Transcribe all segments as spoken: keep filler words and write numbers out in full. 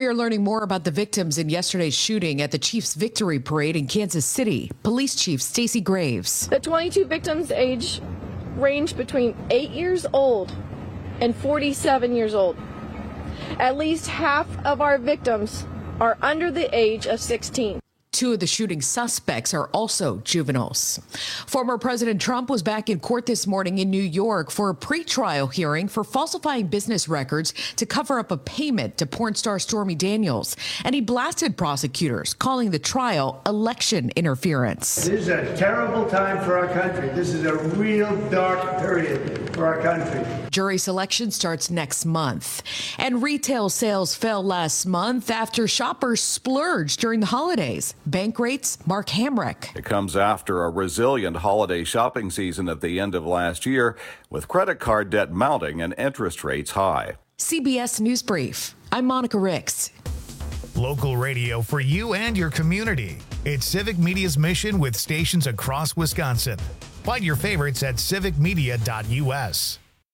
are learning more about the victims in yesterday's shooting at the Chiefs Victory Parade in Kansas City. Police Chief Stacey Graves. The twenty-two victims' age range between eight years old and forty-seven years old. At least half of our victims are under the age of sixteen. Two of the shooting suspects are also juveniles. Former President Trump was back in court this morning in New York for a pretrial hearing for falsifying business records to cover up a payment to porn star Stormy Daniels. And he blasted prosecutors, calling the trial election interference. This is a terrible time for our country. This is a real dark period for our country. Jury selection starts next month. And retail sales fell last month after shoppers splurged during the holidays. Bank rates, Mark Hamrick. It comes after a resilient holiday shopping season at the end of last year, with credit card debt mounting and interest rates high. C B S News Brief. I'm Monica Ricks. Local radio for you and your community. It's Civic Media's mission with stations across Wisconsin. Find your favorites at civic media dot u s.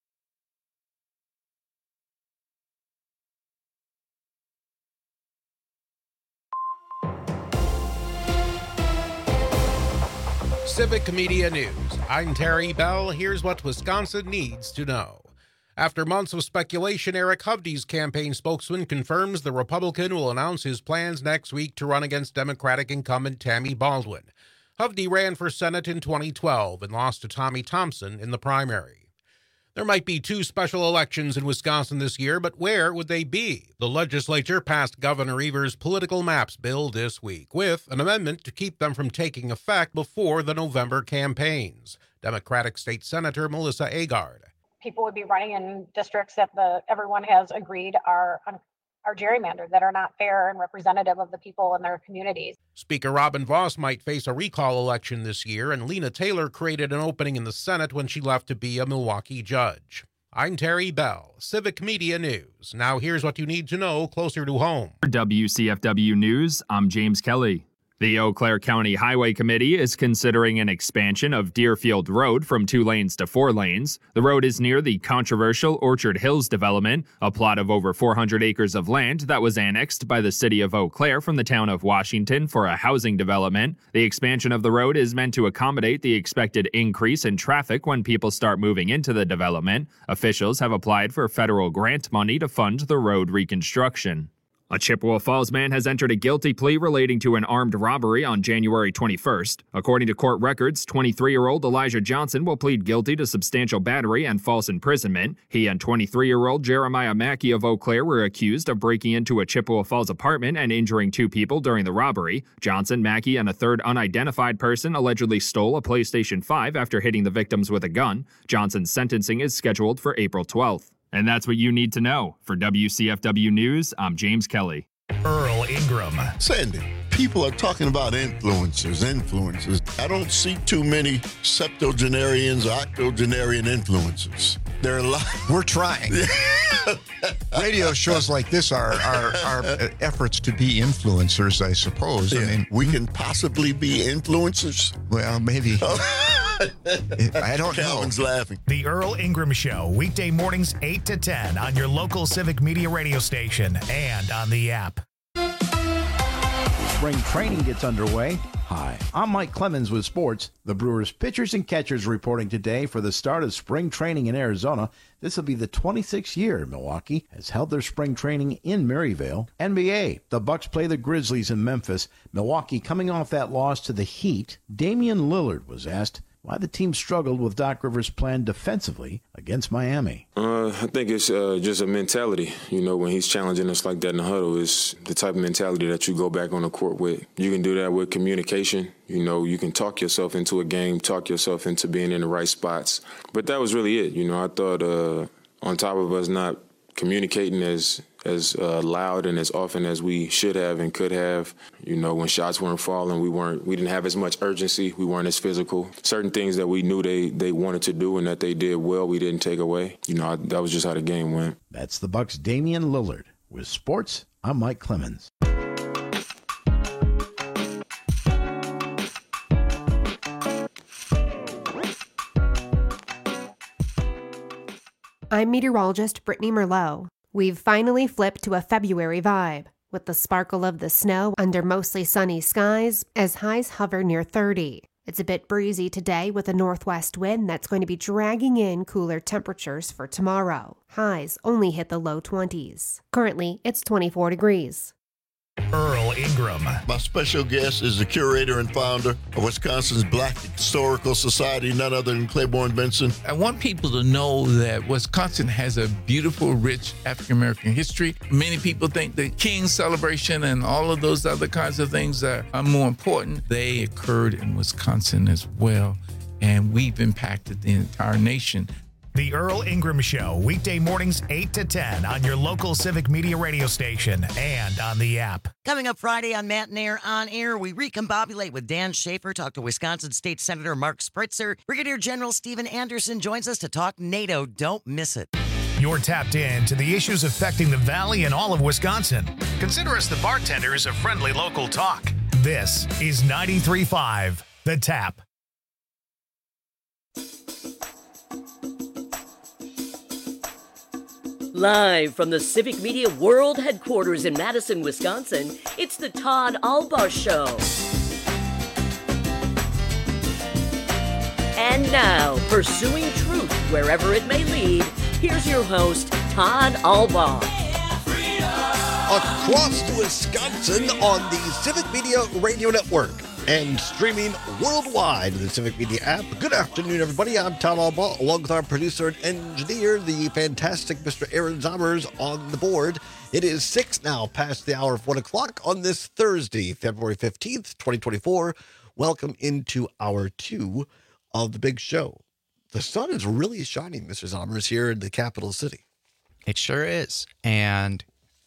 Civic Media News. I'm Terry Bell. Here's what Wisconsin needs to know. After months of speculation, Eric Hovde's campaign spokesman confirms the Republican will announce his plans next week to run against Democratic incumbent Tammy Baldwin. Hovde ran for Senate in twenty twelve and lost to Tommy Thompson in the primary. There might be two special elections in Wisconsin this year, but where would they be? The legislature passed Governor Evers' political maps bill this week, with an amendment to keep them from taking effect before the November campaigns. Democratic State Senator Melissa Agard. People would be running in districts that the everyone has agreed are are gerrymandered, that are not fair and representative of the people in their communities. Speaker Robin Vos might face a recall election this year, and Lena Taylor created an opening in the Senate when she left to be a Milwaukee judge. I'm Terry Bell, Civic Media News. Now here's what you need to know closer to home. For W C F W News, I'm James Kelly. The Eau Claire County Highway Committee is considering an expansion of Deerfield Road from two lanes to four lanes. The road is near the controversial Orchard Hills development, a plot of over four hundred acres of land that was annexed by the city of Eau Claire from the town of Washington for a housing development. The expansion of the road is meant to accommodate the expected increase in traffic when people start moving into the development. Officials have applied for federal grant money to fund the road reconstruction. A Chippewa Falls man has entered a guilty plea relating to an armed robbery on January twenty-first. According to court records, twenty-three-year-old Elijah Johnson will plead guilty to substantial battery and false imprisonment. He and twenty-three-year-old Jeremiah Mackey of Eau Claire were accused of breaking into a Chippewa Falls apartment and injuring two people during the robbery. Johnson, Mackey, and a third unidentified person allegedly stole a PlayStation five after hitting the victims with a gun. Johnson's sentencing is scheduled for April twelfth. And that's what you need to know. For W C F W News, I'm James Kelly. Earl Ingram. Sandy, people are talking about influencers, influencers. I don't see too many septuagenarians or octogenarian influencers. There are a lot. We're trying. Radio shows like this are, are, are efforts to be influencers, I suppose. Yeah. I mean, we can possibly be influencers. Well, maybe. I don't Calvin's know. laughing. The Earl Ingram Show, weekday mornings eight to ten on your local Civic Media radio station and on the app. Spring training gets underway. Hi, I'm Mike Clemens with sports. The Brewers pitchers and catchers reporting today for the start of spring training in Arizona. This will be the twenty-sixth year Milwaukee has held their spring training in Maryvale. N B A, the Bucks play the Grizzlies in Memphis. Milwaukee coming off that loss to the Heat. Damian Lillard was asked why the team struggled with Doc Rivers' plan defensively against Miami. Uh, I think it's uh, just a mentality. You know, when he's challenging us like that in the huddle, it's the type of mentality that you go back on the court with. You can do that with communication. You know, you can talk yourself into a game, talk yourself into being in the right spots. But that was really it. You know, I thought uh, on top of us not communicating as as uh, loud and as often as we should have and could have. You know, when shots weren't falling, we weren't, we didn't have as much urgency. We weren't as physical. Certain things that we knew they, they wanted to do and that they did well, we didn't take away. You know, I, that was just how the game went. That's the Bucks' Damian Lillard. With sports, I'm Mike Clemens. I'm meteorologist Brittany Merlot. We've finally flipped to a February vibe. with the sparkle of the snow under mostly sunny skies as highs hover near thirty. It's a bit breezy today with a northwest wind that's going to be dragging in cooler temperatures for tomorrow. Highs only hit the low twenties. Currently, it's twenty-four degrees. Earl Ingram. My special guest is the curator and founder of Wisconsin's Black Historical Society, none other than Claiborne Benson. I want people to know that Wisconsin has a beautiful, rich African-American history. Many people think the King celebration and all of those other kinds of things are, are more important. They occurred in Wisconsin as well, and we've impacted the entire nation. The Earl Ingram Show, weekday mornings eight to ten on your local Civic Media radio station and on the app. Coming up Friday on Matt and Air On Air, we recombobulate with Dan Schaefer, talk to Wisconsin State Senator Mark Spritzer. Brigadier General Stephen Anderson joins us to talk NATO. Don't miss it. You're tapped in to the issues affecting the Valley and all of Wisconsin. Consider us the bartenders of friendly local talk. This is ninety-three point five The Tap. Live from the Civic Media World Headquarters in Madison, Wisconsin, it's the Todd Albaugh Show. And now, pursuing truth wherever it may lead, here's your host, Todd Albaugh. Across Wisconsin on the Civic Media Radio Network and streaming worldwide with the Civic Media app. Good afternoon, everybody. I'm Todd Albaugh, along with our producer and engineer, the fantastic Mister Aaron Zommers, on the board. It is six now, past the hour of one o'clock on this Thursday, February fifteenth, twenty twenty-four. Welcome into hour two of the big show. The sun is really shining, Mister Zommers, here in the capital city. It sure is. And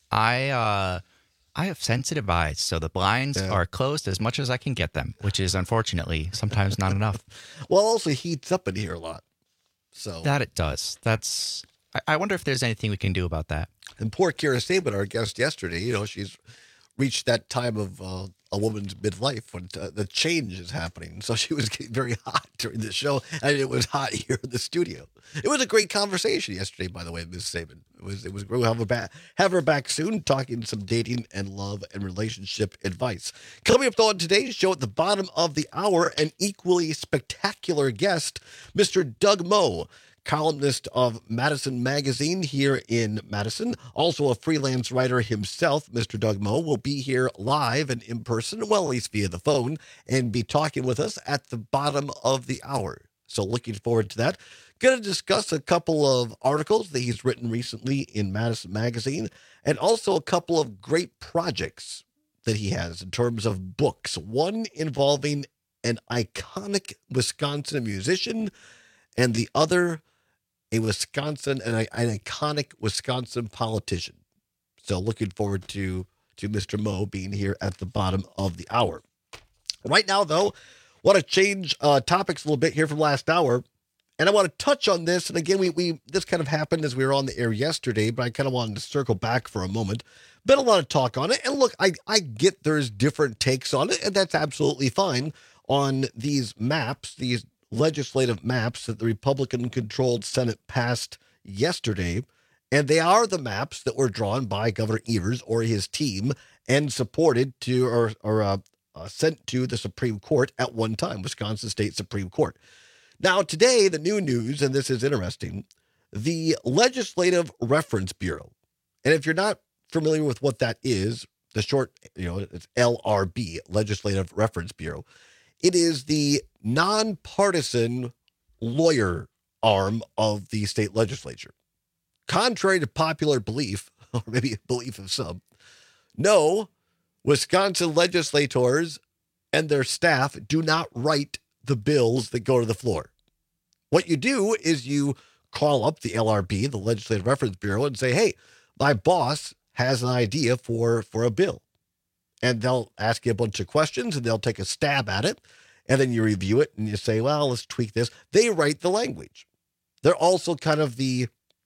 I, uh, I have sensitive eyes, so the blinds yeah. are closed as much as I can get them, which is unfortunately sometimes not enough. Well, it also heats up in here a lot. So that it does. That's. I, I wonder if there's anything we can do about that. And poor Kira Saban, our guest yesterday, you know, she's reached that time of uh, a woman's midlife when uh, the change is happening. So she was getting very hot during the show, and it was hot here in the studio. It was a great conversation yesterday, by the way, Miz Saban. It was it was great. We'll have her back, have her back soon, talking some dating and love and relationship advice. Coming up though on today's show at the bottom of the hour, an equally spectacular guest, Mister Doug Moe, columnist of Madison Magazine here in Madison, also a freelance writer himself. Mister Doug Moe will be here live and in person, well, at least via the phone, and be talking with us at the bottom of the hour. So looking forward to that. Going to discuss a couple of articles that he's written recently in Madison Magazine, and also a couple of great projects that he has in terms of books. One involving an iconic Wisconsin musician, and the other a Wisconsin, an, an iconic Wisconsin politician. So looking forward to, to Mister Moe being here at the bottom of the hour. Right now, though, want to change uh, topics a little bit here from last hour. And I want to touch on this. And again, we we this kind of happened as we were on the air yesterday, but I kind of wanted to circle back for a moment. Been a lot of talk on it. And look, I, I get there's different takes on it, and that's absolutely fine on these maps, these legislative maps that the Republican-controlled Senate passed yesterday. And they are the maps that were drawn by Governor Evers or his team and supported to or, or uh, uh, sent to the Supreme Court at one time, Wisconsin State Supreme Court. Now, today, the new news, and this is interesting, the Legislative Reference Bureau. And if you're not familiar with what that is, the short, you know, it's L R B, Legislative Reference Bureau. It is the nonpartisan lawyer arm of the state legislature. Contrary to popular belief, or maybe belief of some, no, Wisconsin legislators and their staff do not write the bills that go to the floor. What you do is you call up the L R B, the Legislative Reference Bureau, and say, hey, my boss has an idea for, for a bill. And they'll ask you a bunch of questions, and they'll take a stab at it, and then you review it, and you say, well, let's tweak this. They write the language. They're also kind of the,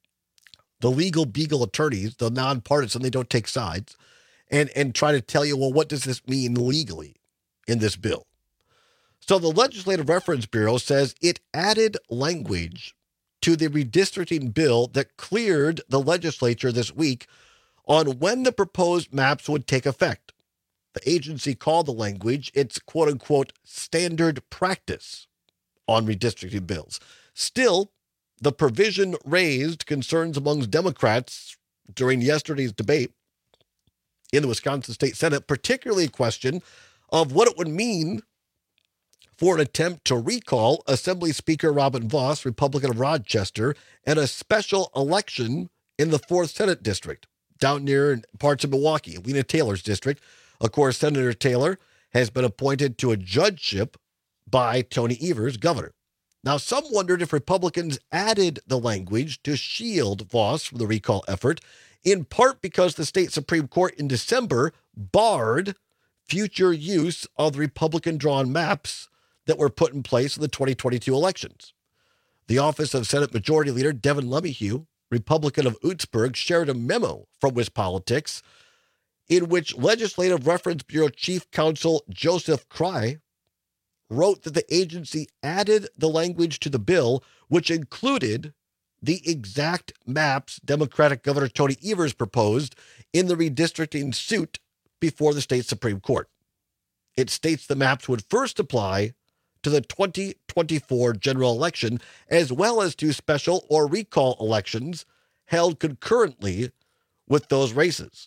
the legal beagle attorneys, the nonpartisan, they don't take sides, and, and try to tell you, well, what does this mean legally in this bill? So the Legislative Reference Bureau says it added language to the redistricting bill that cleared the legislature this week on when the proposed maps would take effect. The agency called the language its quote-unquote standard practice on redistricting bills. Still, the provision raised concerns amongst Democrats during yesterday's debate in the Wisconsin State Senate, particularly a question of what it would mean for an attempt to recall Assembly Speaker Robin Vos, Republican of Rochester, and a special election in the fourth Senate District down near parts of Milwaukee, Lena Taylor's district. Of course, Senator Taylor has been appointed to a judgeship by Tony Evers, governor. Now, some wondered if Republicans added the language to shield Vos from the recall effort, in part because the state Supreme Court in December barred future use of the Republican-drawn maps that were put in place in the twenty twenty-two elections. The office of Senate Majority Leader Devin LeMahieu, Republican of Utzberg, shared a memo from WisPolitics in which Legislative Reference Bureau Chief Counsel Joseph Cry wrote that the agency added the language to the bill, which included the exact maps Democratic Governor Tony Evers proposed in the redistricting suit before the state Supreme Court. It states the maps would first apply to the twenty twenty-four general election, as well as to special or recall elections held concurrently with those races.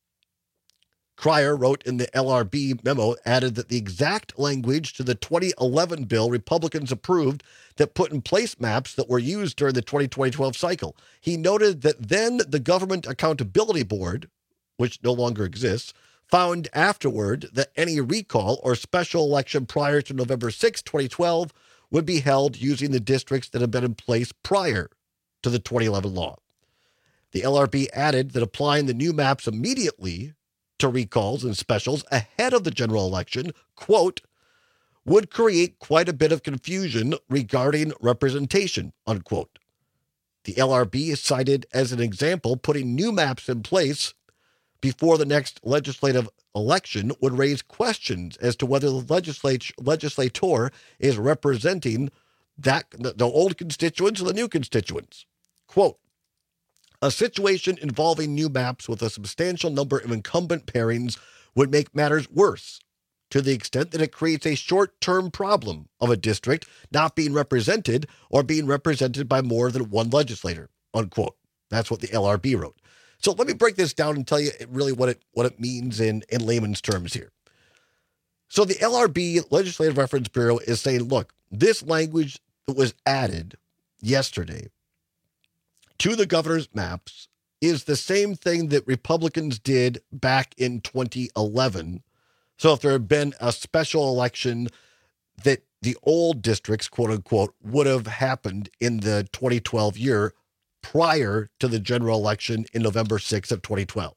Cryer wrote in the L R B memo, added that the exact language to the twenty eleven bill Republicans approved that put in place maps that were used during the twenty twelve cycle. He noted that then the Government Accountability Board, which no longer exists, found afterward that any recall or special election prior to November sixth, twenty twelve would be held using the districts that had been in place prior to the twenty eleven law. The L R B added that applying the new maps immediately to recalls and specials ahead of the general election, quote, would create quite a bit of confusion regarding representation, unquote. The L R B is cited as an example putting new maps in place before the next legislative election would raise questions as to whether the legislature, legislator is representing that the, the old constituents or the new constituents. Quote, a situation involving new maps with a substantial number of incumbent pairings would make matters worse to the extent that it creates a short-term problem of a district not being represented or being represented by more than one legislator, unquote. That's what the L R B wrote. So let me break this down and tell you really what it what it means in, in layman's terms here. So the L R B, Legislative Reference Bureau, is saying, look, this language that was added yesterday to the governor's maps is the same thing that Republicans did back in twenty eleven. So if there had been a special election that the old districts, quote unquote, would have happened in the twenty twelve year prior to the general election in November sixth of twenty twelve.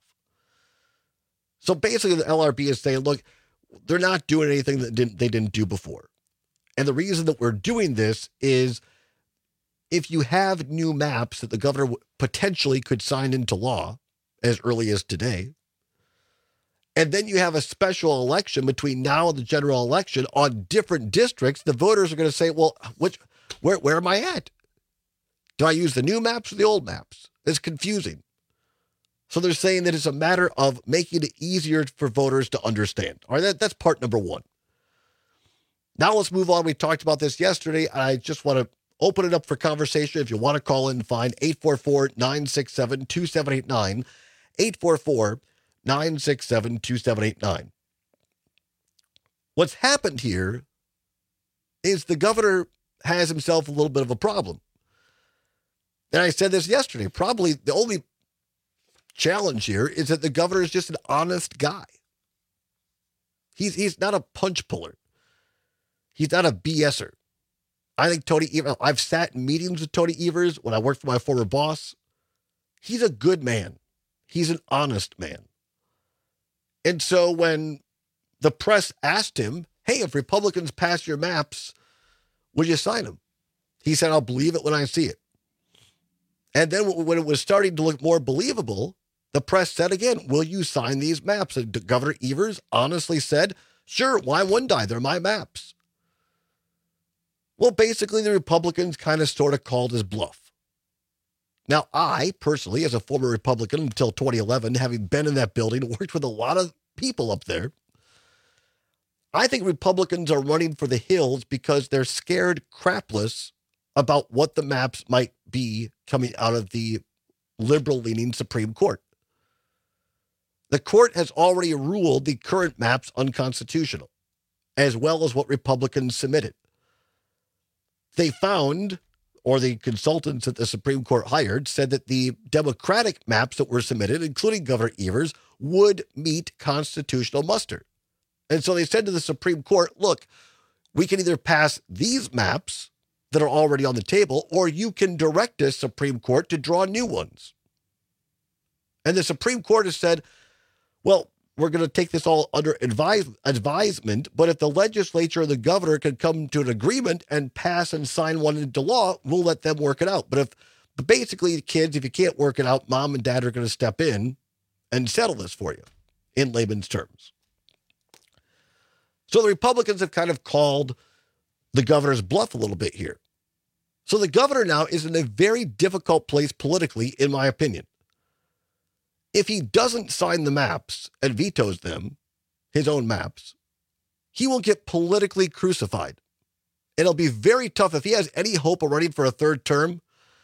So basically the L R B is saying, look, they're not doing anything that didn't, they didn't do before. And the reason that we're doing this is if you have new maps that the governor potentially could sign into law as early as today, and then you have a special election between now and the general election on different districts, the voters are going to say, well, which, where, where am I at? Do I use the new maps or the old maps? It's confusing. So they're saying that it's a matter of making it easier for voters to understand. All right, that, that's part number one. Now let's move on. We talked about this yesterday. I just want to open it up for conversation. If you want to call in, fine. eight four four, nine six seven, two seven eight nine. eight four four, nine six seven, two seven eight nine. What's happened here is the governor has himself a little bit of a problem. And I said this yesterday, probably the only challenge here is that the governor is just an honest guy. He's he's not a punch puller. He's not a BSer. I think Tony Evers, I've sat in meetings with Tony Evers when I worked for my former boss. He's a good man. He's an honest man. And so when the press asked him, hey, if Republicans pass your maps, would you sign them? He said, I'll believe it when I see it. And then when it was starting to look more believable, the press said again, will you sign these maps? And Governor Evers honestly said, sure, why wouldn't I? They're my maps. Well, basically, the Republicans kind of sort of called his bluff. Now, I personally, as a former Republican until twenty eleven, having been in that building, worked with a lot of people up there, I think Republicans are running for the hills because they're scared crapless about what the maps might be coming out of the liberal-leaning Supreme Court. The court has already ruled the current maps unconstitutional, as well as what Republicans submitted. They found, or the consultants that the Supreme Court hired, said that the Democratic maps that were submitted, including Governor Evers, would meet constitutional muster. And so they said to the Supreme Court, look, we can either pass these maps that are already on the table, or you can direct us, Supreme Court, to draw new ones. And the Supreme Court has said, well, we're going to take this all under advise, advisement, but if the legislature and the governor can come to an agreement and pass and sign one into law, we'll let them work it out. But if but basically, kids, if you can't work it out, mom and dad are going to step in and settle this for you in layman's terms. So the Republicans have kind of called the governor's bluff a little bit here. So the governor now is in a very difficult place politically, in my opinion. If he doesn't sign the maps and vetoes them, his own maps, he will get politically crucified. It'll be very tough. If he has any hope of running for a third term,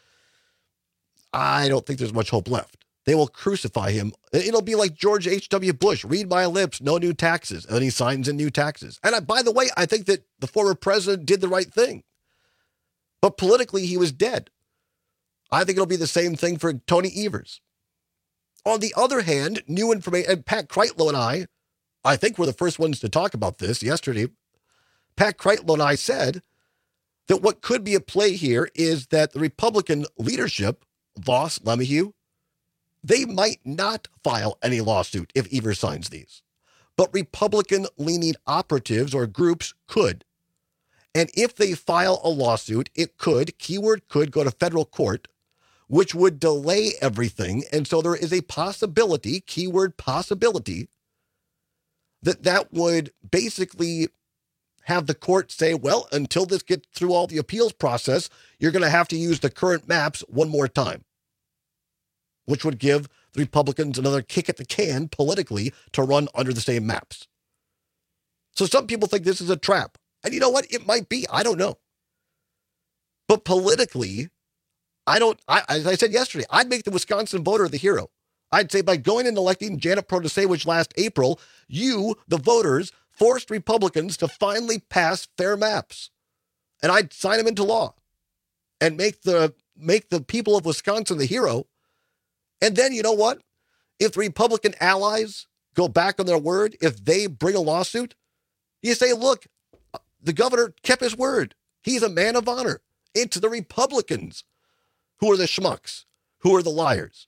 I don't think there's much hope left. They will crucify him. It'll be like George H W Bush, read my lips, no new taxes. And then he signs in new taxes. And I, by the way, I think that the former president did the right thing. But politically, he was dead. I think it'll be the same thing for Tony Evers. On the other hand, new information, and Pat Kreitlow and I, I think we're the first ones to talk about this yesterday. Pat Kreitlow and I said that what could be at play here is that the Republican leadership, Voss, LeMahieu, they might not file any lawsuit if Evers signs these. But Republican-leaning operatives or groups could. And if they file a lawsuit, it could, keyword could, go to federal court, which would delay everything. And so there is a possibility, keyword possibility, that that would basically have the court say, well, until this gets through all the appeals process, you're going to have to use the current maps one more time, which would give the Republicans another kick at the can politically to run under the same maps. So some people think this is a trap. And you know what? It might be. I don't know. But politically, I don't, I, as I said yesterday, I'd make the Wisconsin voter the hero. I'd say by going and electing Janet Protasewicz last April, you, the voters, forced Republicans to finally pass fair maps. And I'd sign them into law and make the, make the people of Wisconsin the hero. And then, you know what? If the Republican allies go back on their word, if they bring a lawsuit, you say, look, the governor kept his word. He's a man of honor. It's the Republicans who are the schmucks, who are the liars.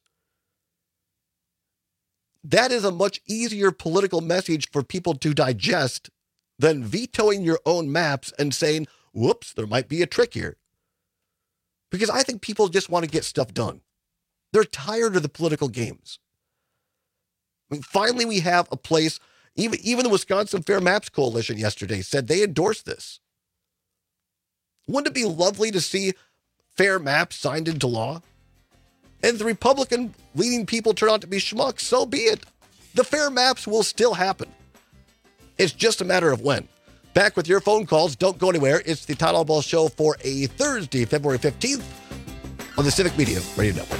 That is a much easier political message for people to digest than vetoing your own maps and saying, whoops, there might be a trick here. Because I think people just want to get stuff done. They're tired of the political games. I mean, finally, we have a place, even, even the Wisconsin Fair Maps Coalition yesterday said they endorsed this. Wouldn't it be lovely to see fair maps signed into law? And if the Republican leading people turn out to be schmucks, so be it. The fair maps will still happen. It's just a matter of when. Back with your phone calls. Don't go anywhere. It's the Todd Albaugh Show for a Thursday, February fifteenth on the Civic Media Radio Network.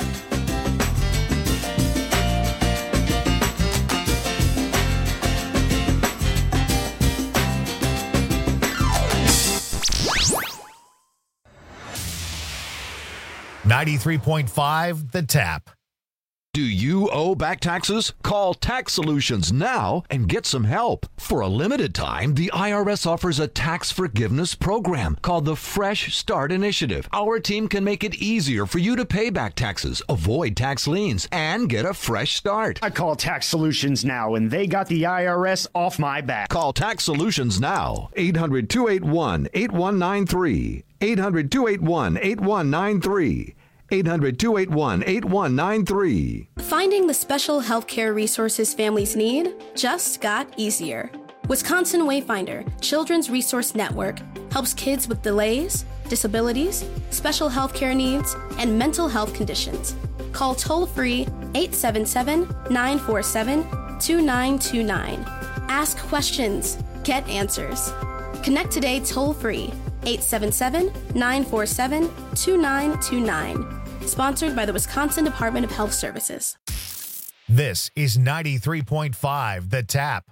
ninety-three point five The Tap. Do you owe back taxes? Call Tax Solutions now and get some help. For a limited time, the I R S offers a tax forgiveness program called the Fresh Start Initiative. Our team can make it easier for you to pay back taxes, avoid tax liens, and get a fresh start. I call Tax Solutions now, and they got the I R S off my back. Call Tax Solutions now. eight hundred, two eight one, eight one nine three. eight hundred, two eight one, eight one nine three. eight hundred, two eight one, eight one nine three. Finding the special healthcare resources families need just got easier. Wisconsin Wayfinder Children's Resource Network helps kids with delays, disabilities, special health care needs, and mental health conditions. Call toll-free eight seven seven, nine four seven, two nine two nine. Ask questions. Get answers. Connect today toll-free eight seven seven, nine four seven, two nine two nine. Sponsored by the Wisconsin Department of Health Services. This is ninety-three point five The Tap.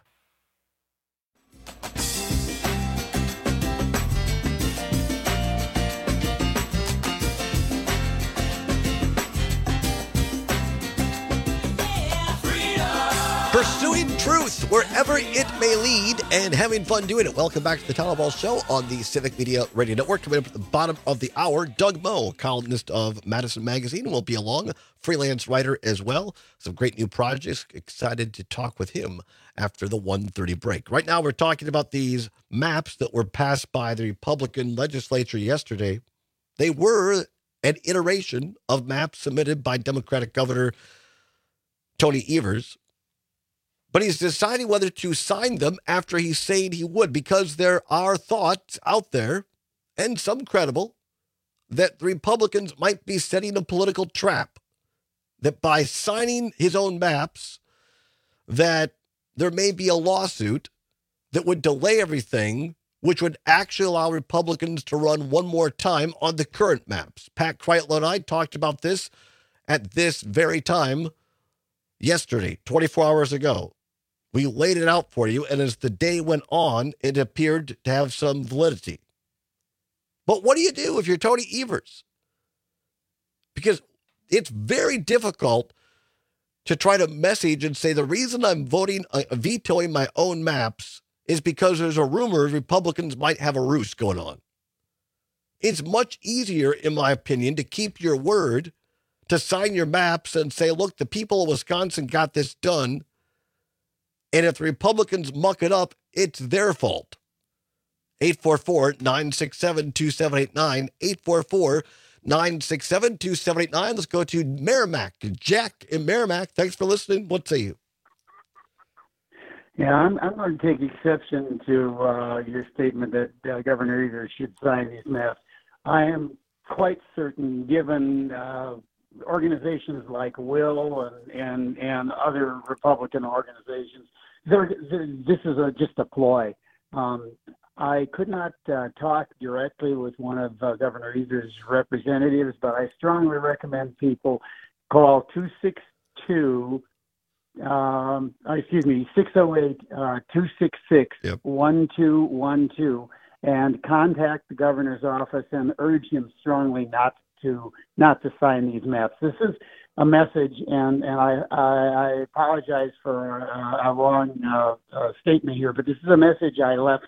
Pursuing truth wherever it may lead and having fun doing it. Welcome back to the Town Hall Show on the Civic Media Radio Network. Coming up at the bottom of the hour, Doug Moe, columnist of Madison Magazine, will be along, freelance writer as well. Some great new projects. Excited to talk with him after the one thirty break. Right now, we're talking about these maps that were passed by the Republican legislature yesterday. They were an iteration of maps submitted by Democratic Governor Tony Evers. But he's deciding whether to sign them after he's saying he would, because there are thoughts out there, and some credible, that the Republicans might be setting a political trap. That by signing his own maps, that there may be a lawsuit that would delay everything, which would actually allow Republicans to run one more time on the current maps. Pat Kreitlow and I talked about this at this very time yesterday, twenty-four hours ago. We laid it out for you, and as the day went on, it appeared to have some validity. But what do you do if you're Tony Evers? Because it's very difficult to try to message and say the reason I'm voting, uh, vetoing my own maps is because there's a rumor Republicans might have a ruse going on. It's much easier, in my opinion, to keep your word, to sign your maps and say, look, the people of Wisconsin got this done. And if the Republicans muck it up, it's their fault. eight four four, nine six seven, two seven eight nine, eight four four, nine six seven, two seven eight nine. Let's go to Merrimack. Jack in Merrimack, thanks for listening. What say you? Yeah, I'm, I'm going to take exception to uh, your statement that uh, Governor Evers should sign these maps. I am quite certain, given uh, organizations like Will and, and, and other Republican organizations, they're, they're, this is a, just a ploy. Um, I could not uh, talk directly with one of uh, Governor Evers' representatives, but I strongly recommend people call two six two, um, excuse me, six oh eight, two six six, one two one two, and contact the governor's office and urge him strongly not to not to sign these maps. This is a message, and, and I, I, I apologize for a, a long uh, uh, statement here, but this is a message I left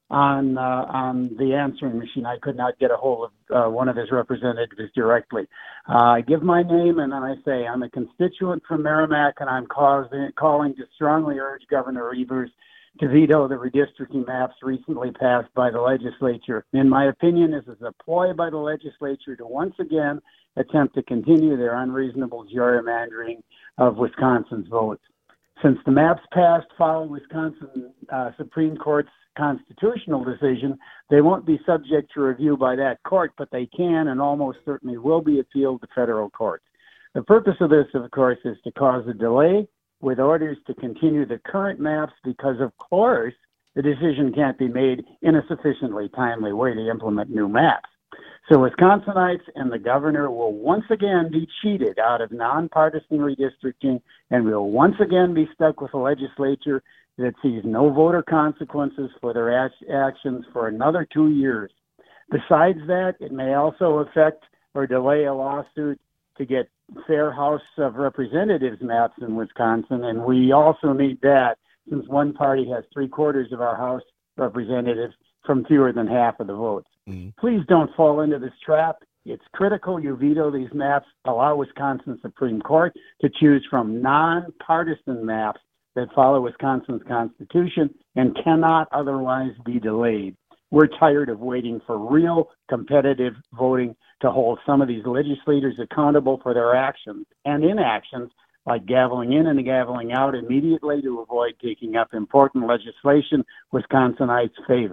on uh, on the answering machine. I could not get a hold of uh, one of his representatives directly. Uh, I give my name, and then I say, I'm a constituent from Merrimack, and I'm causing, calling to strongly urge Governor Evers to veto the redistricting maps recently passed by the legislature. In my opinion, this is a ploy by the legislature to once again attempt to continue their unreasonable gerrymandering of Wisconsin's votes. Since the maps passed following Wisconsin uh, Supreme Court's constitutional decision, they won't be subject to review by that court, but they can and almost certainly will be appealed to federal courts. The purpose of this, of course, is to cause a delay with orders to continue the current maps because, of course, the decision can't be made in a sufficiently timely way to implement new maps. So Wisconsinites and the governor will once again be cheated out of nonpartisan redistricting, and will once again be stuck with a legislature that sees no voter consequences for their actions for another two years. Besides that, it may also affect or delay a lawsuit to get fair House of Representatives maps in Wisconsin, and we also need that since one party has three quarters of our House representatives from fewer than half of the votes. Mm-hmm. Please don't fall into this trap. It's critical you veto these maps, allow Wisconsin Supreme Court to choose from nonpartisan maps that follow Wisconsin's Constitution and cannot otherwise be delayed. We're tired of waiting for real competitive voting to hold some of these legislators accountable for their actions and inactions, like gaveling in and gaveling out immediately to avoid taking up important legislation Wisconsinites favor.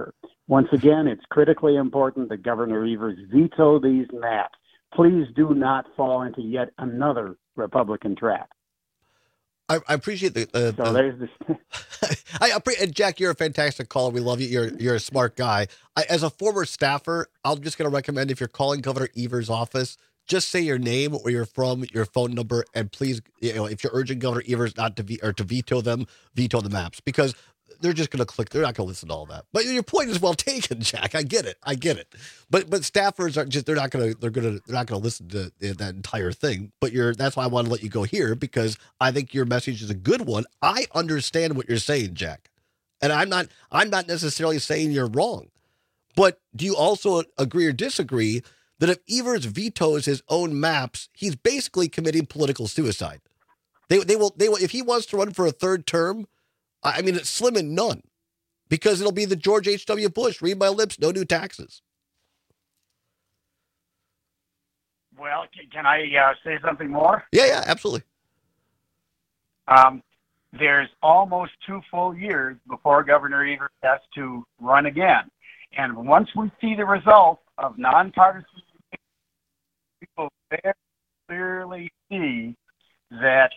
Once again, it's critically important that Governor Evers veto these maps. Please do not fall into yet another Republican trap. I, I appreciate the. Uh, so the, there's this. I appreciate, Jack, you're a fantastic caller. We love you. You're you're a smart guy. I, as a former staffer, I'm just going to recommend if you're calling Governor Evers' office, just say your name, where you're from, your phone number, and please, you know, if you're urging Governor Evers not to ve- or to veto them, veto the maps, because they're just going to click. They're not going to listen to all that. But your point is well taken, Jack. I get it. I get it. But but staffers are just they're not going to they're going to they're not going to listen to that entire thing. But you're that's why I want to let you go here, because I think your message is a good one. I understand what you're saying, Jack, and I'm not I'm not necessarily saying you're wrong. But do you also agree or disagree that if Evers vetoes his own maps, he's basically committing political suicide? They they will they will if he wants to run for a third term. I mean, it's slim and none, because it'll be the George H W. Bush, read my lips, no new taxes. Well, can I uh, say something more? Yeah, yeah, absolutely. Um, there's almost two full years before Governor Evers has to run again. And once we see the results of nonpartisan, people very clearly see that.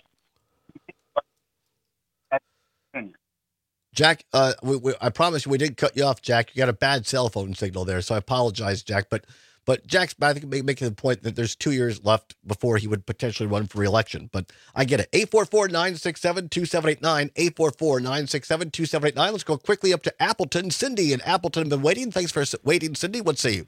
Jack, uh, we, we, I promise you, we didn't cut you off, Jack. You got a bad cell phone signal there, so I apologize, Jack. But, but Jack's, I think, making the point that there's two years left before he would potentially run for re-election. But I get it. eight four four, nine six seven, two seven eight nine, eight four four, nine six seven, two seven eight nine. Let's go quickly up to Appleton. Cindy in Appleton have been waiting. Thanks for waiting, Cindy. What say you?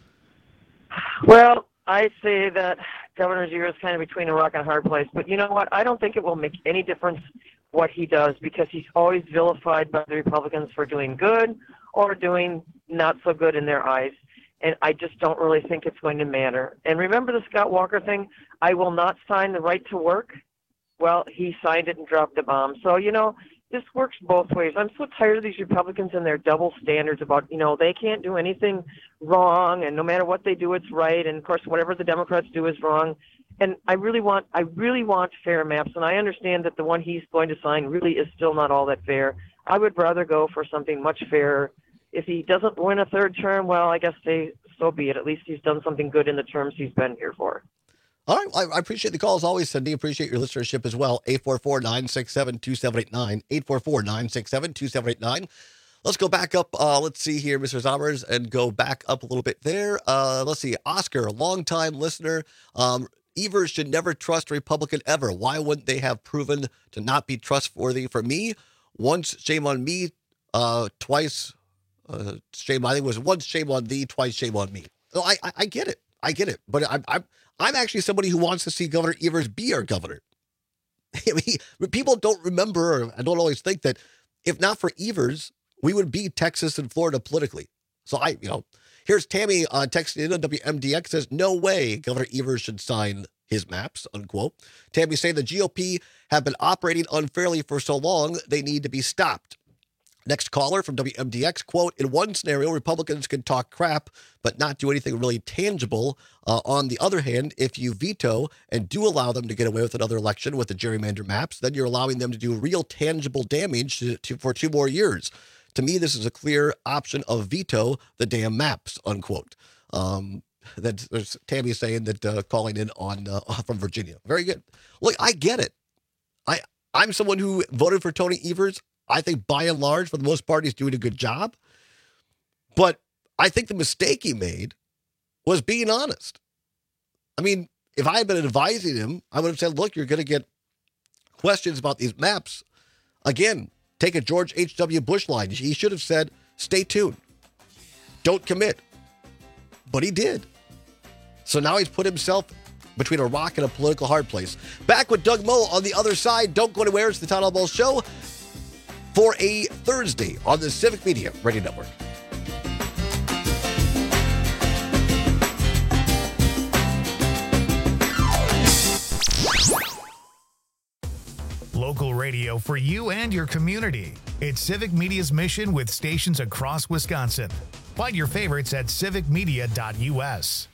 Well, I say that Governor Evers is kind of between a rock and a hard place. But you know what? I don't think it will make any difference what he does, because he's always vilified by the Republicans for doing good or doing not so good in their eyes. And I just don't really think it's going to matter. And remember the Scott Walker thing? I will not sign the right to work. Well, he signed it and dropped the bomb. So, you know, this works both ways. I'm so tired of these Republicans and their double standards about, you know, they can't do anything wrong, and no matter what they do, it's right. And, of course, whatever the Democrats do is wrong. And I really want, I really want fair maps, and I understand that the one he's going to sign really is still not all that fair. I would rather go for something much fairer. If he doesn't win a third term, well, I guess they, so be it. At least he's done something good in the terms he's been here for. All right. I, I appreciate the call as always, Cindy. Appreciate your listenership as well. eight four four, nine six seven, two seven eight nine. eight four four, nine six seven, two seven eight nine. Let's go back up. Uh, let's see here, Mister Zommers, and go back up a little bit there. Uh, let's see. Oscar, longtime listener. Um, Evers should never trust a Republican ever. Why wouldn't they have proven to not be trustworthy? For me, once shame on me, uh, twice uh, shame. I think it was once shame on thee, twice shame on me. So I, I, I get it. I get it. But I'm, I'm, I'm actually somebody who wants to see Governor Evers be our governor. I mean, people don't remember, or I don't always think that if not for Evers, we would be Texas and Florida politically. So I, you know. Here's Tammy uh, texting in on W M D X, says, no way Governor Evers should sign his maps, unquote. Tammy saying the G O P have been operating unfairly for so long, they need to be stopped. Next caller from W M D X, quote, in one scenario, Republicans can talk crap, but not do anything really tangible. Uh, on the other hand, if you veto and do allow them to get away with another election with the gerrymander maps, then you're allowing them to do real tangible damage to, to, for two more years. To me, this is a clear option of veto the damn maps, unquote. Um, that there's Tammy saying that uh, calling in on uh, from Virginia. Very good. Look, I get it. I I'm someone who voted for Tony Evers. I think by and large, for the most part, he's doing a good job. But I think the mistake he made was being honest. I mean, if I had been advising him, I would have said, look, you're going to get questions about these maps. Again, take a George H W. Bush line. He should have said, stay tuned. Don't commit. But he did. So now he's put himself between a rock and a political hard place. Back with Doug Moe on the other side. Don't go anywhere. It's the Todd Albaugh Show for a Thursday on the Civic Media Radio Network. Local radio for you and your community. It's Civic Media's mission with stations across Wisconsin. Find your favorites at civic media dot u s.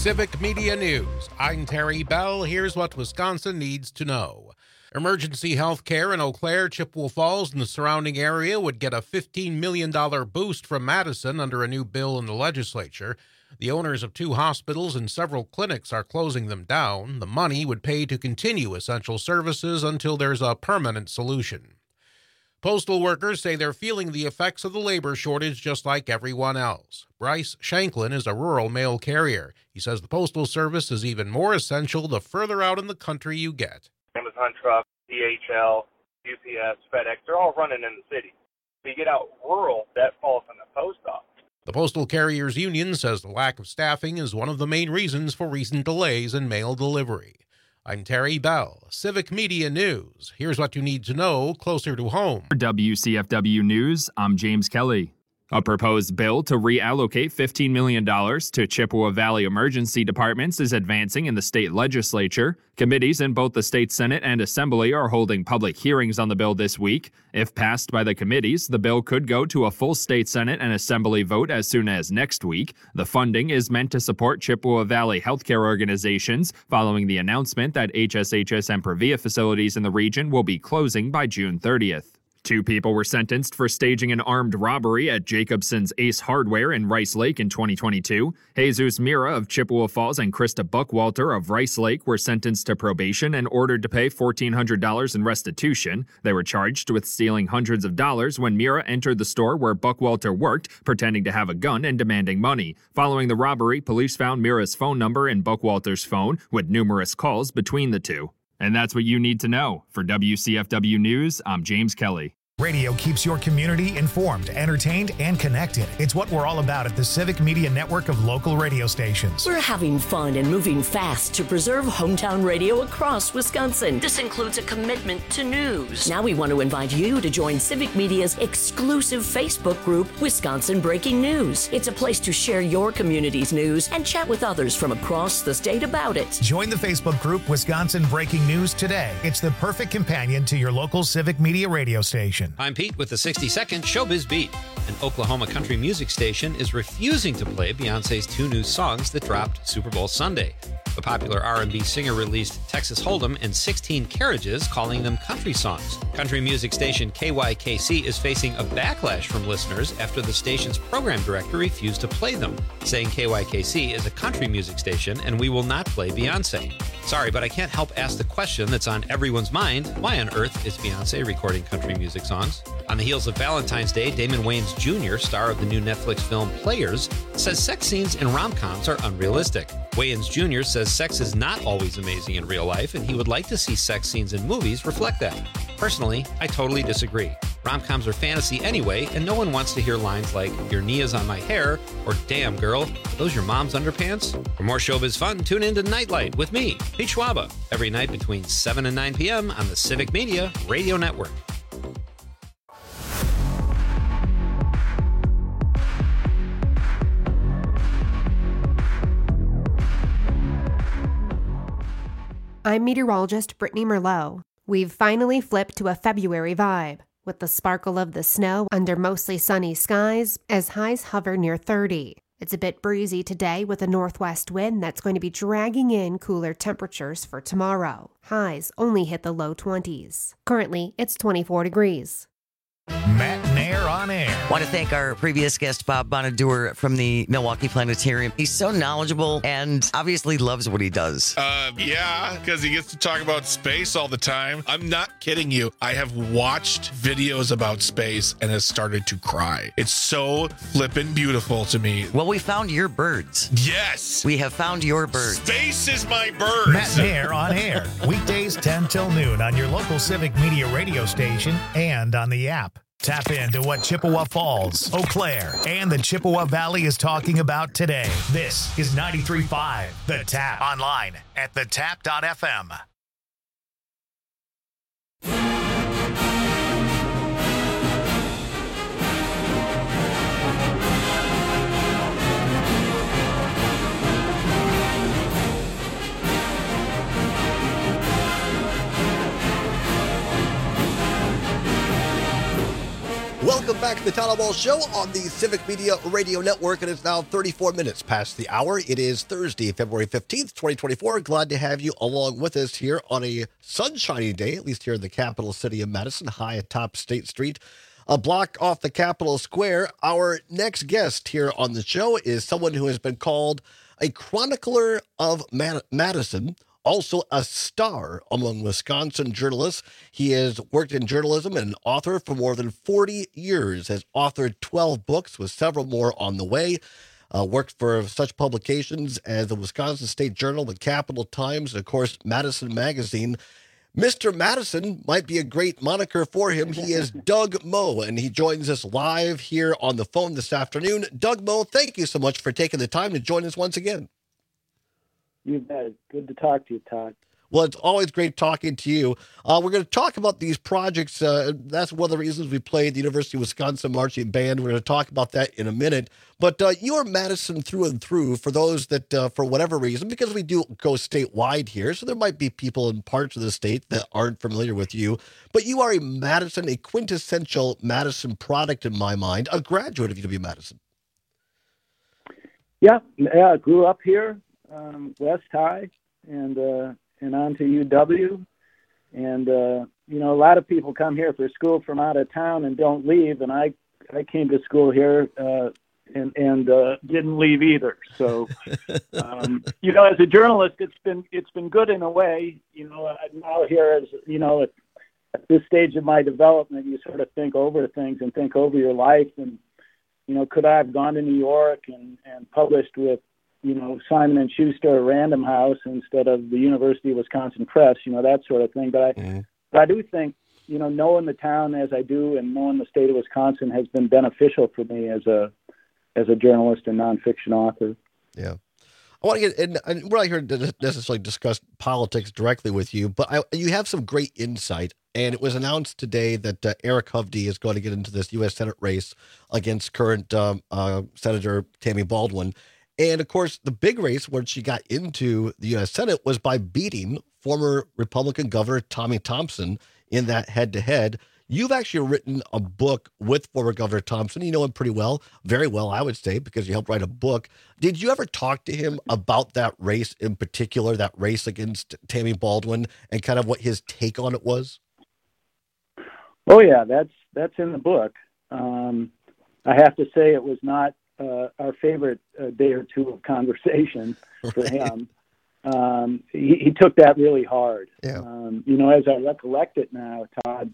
Civic Media News. I'm Terry Bell. Here's what Wisconsin needs to know. Emergency health care in Eau Claire, Chippewa Falls, and the surrounding area would get a fifteen million dollars boost from Madison under a new bill in the legislature. The owners of two hospitals and several clinics are closing them down. The money would pay to continue essential services until there's a permanent solution. Postal workers say they're feeling the effects of the labor shortage just like everyone else. Bryce Shanklin is a rural mail carrier. He says the Postal Service is even more essential the further out in the country you get. Amazon truck, D H L, U P S, FedEx, they're all running in the city. If you get out rural, that falls on the post office. The Postal Carriers Union says the lack of staffing is one of the main reasons for recent delays in mail delivery. I'm Terry Bell, Civic Media News. Here's what you need to know closer to home. For W C F W News, I'm James Kelly. A proposed bill to reallocate fifteen million dollars to Chippewa Valley emergency departments is advancing in the state legislature. Committees in both the state Senate and Assembly are holding public hearings on the bill this week. If passed by the committees, the bill could go to a full state Senate and Assembly vote as soon as next week. The funding is meant to support Chippewa Valley healthcare organizations following the announcement that H S H S and Previa facilities in the region will be closing by June thirtieth. Two people were sentenced for staging an armed robbery at Jacobson's Ace Hardware in Rice Lake in twenty twenty-two. Jesus Mira of Chippewa Falls and Krista Buckwalter of Rice Lake were sentenced to probation and ordered to pay fourteen hundred dollars in restitution. They were charged with stealing hundreds of dollars when Mira entered the store where Buckwalter worked, pretending to have a gun and demanding money. Following the robbery, police found Mira's phone number in Buckwalter's phone with numerous calls between the two. And that's what you need to know. For W C F W News, I'm James Kelly. Radio keeps your community informed, entertained, and connected. It's what we're all about at the Civic Media Network of local radio stations. We're having fun and moving fast to preserve hometown radio across Wisconsin. This includes a commitment to news. Now we want to invite you to join Civic Media's exclusive Facebook group, Wisconsin Breaking News. It's a place to share your community's news and chat with others from across the state about it. Join the Facebook group, Wisconsin Breaking News, today. It's the perfect companion to your local Civic Media radio station. I'm Pete with the sixty second Showbiz Beat. An Oklahoma country music station is refusing to play Beyonce's two new songs that dropped Super Bowl Sunday. The popular R and B singer released Texas Hold'em and sixteen Carriages, calling them country songs. Country music station K Y K C is facing a backlash from listeners after the station's program director refused to play them, saying K Y K C is a country music station and we will not play Beyonce. Sorry, but I can't help ask the question that's on everyone's mind. Why on earth is Beyonce recording country music songs? On the heels of Valentine's Day, Damon Wayans Junior, star of the new Netflix film Players, says sex scenes in rom-coms are unrealistic. Wayans Junior says sex is not always amazing in real life, and he would like to see sex scenes in movies reflect that. Personally, I totally disagree. Rom-coms are fantasy anyway, and no one wants to hear lines like, "Your knee is on my hair," or "Damn, girl, are those your mom's underpants?" For more showbiz fun, tune in to Nightlight with me, Pete Schwaba, every night between seven and nine p.m. on the Civic Media Radio Network. I'm meteorologist Brittany Merlot. We've finally flipped to a February vibe, with the sparkle of the snow under mostly sunny skies as highs hover near thirty. It's a bit breezy today with a northwest wind that's going to be dragging in cooler temperatures for tomorrow. Highs only hit the low twenties. Currently, it's twenty-four degrees. Matt Nair on air. Want to thank our previous guest, Bob Bonadur from the Milwaukee Planetarium. He's so knowledgeable and obviously loves what he does. Uh, yeah, because he gets to talk about space all the time. I'm not kidding you. I have watched videos about space and has started to cry. It's so flippin' beautiful to me. Well, we found your birds. Yes. We have found your birds. Space is my birds. Matt Nair on air. Weekdays ten till noon on your local Civic Media radio station and on the app. Tap into what Chippewa Falls, Eau Claire, and the Chippewa Valley is talking about today. This is ninety-three point five The Tap. Online at the tap dot f m. Welcome back to the Town Hall Show on the Civic Media Radio Network, and it's now thirty-four minutes past the hour. It is Thursday, February fifteenth, twenty twenty-four. Glad to have you along with us here on a sunshiny day, at least here in the capital city of Madison, high atop State Street, a block off the Capitol Square. Our next guest here on the show is someone who has been called a chronicler of Mad- Madison, also a star among Wisconsin journalists. He has worked in journalism and an author for more than forty years, has authored twelve books with several more on the way, uh, worked for such publications as the Wisconsin State Journal, the Capital Times, and of course, Madison Magazine. Mister Madison might be a great moniker for him. He is Doug Moe, and he joins us live here on the phone this afternoon. Doug Moe, thank you so much for taking the time to join us once again. You bet. Good to talk to you, Todd. Well, it's always great talking to you. Uh, we're going to talk about these projects. Uh, that's one of the reasons we played the University of Wisconsin Marching Band. We're going to talk about that in a minute. But uh, you are Madison through and through for those that, uh, for whatever reason, because we do go statewide here, so there might be people in parts of the state that aren't familiar with you. But you are a Madison, a quintessential Madison product in my mind, a graduate of U W Madison. Yeah, yeah. I grew up here. Um, West High and uh, and on to U W. And, uh, you know, a lot of people come here for school from out of town and don't leave. And I, I came to school here uh, and, and uh, didn't leave either. So, um, you know, as a journalist, it's been it's been good in a way. You know, now here, as you know, at, at this stage of my development, you sort of think over things and think over your life. And, you know, could I have gone to New York and, and published with, you know, Simon and Schuster or Random House instead of the University of Wisconsin Press, you know, that sort of thing. But I, mm-hmm. but I do think, you know, knowing the town as I do and knowing the state of Wisconsin has been beneficial for me as a, as a journalist and nonfiction author. Yeah. I want to get, and, and we're not here to necessarily discuss politics directly with you, but I, you have some great insight. And it was announced today that uh, Eric Hovde is going to get into this U S Senate race against current um, uh, Senator Tammy Baldwin. And, of course, the big race where she got into the U S Senate was by beating former Republican Governor Tommy Thompson in that head-to-head. You've actually written a book with former Governor Thompson. You know him pretty well, very well, I would say, because you helped write a book. Did you ever talk to him about that race in particular, that race against Tammy Baldwin, and kind of what his take on it was? Oh, yeah, that's that's in the book. Um, I have to say it was not Uh, our favorite uh, day or two of conversation for right. him. Um, he, he took that really hard. Yeah. Um, you know, as I recollect it now, Todd,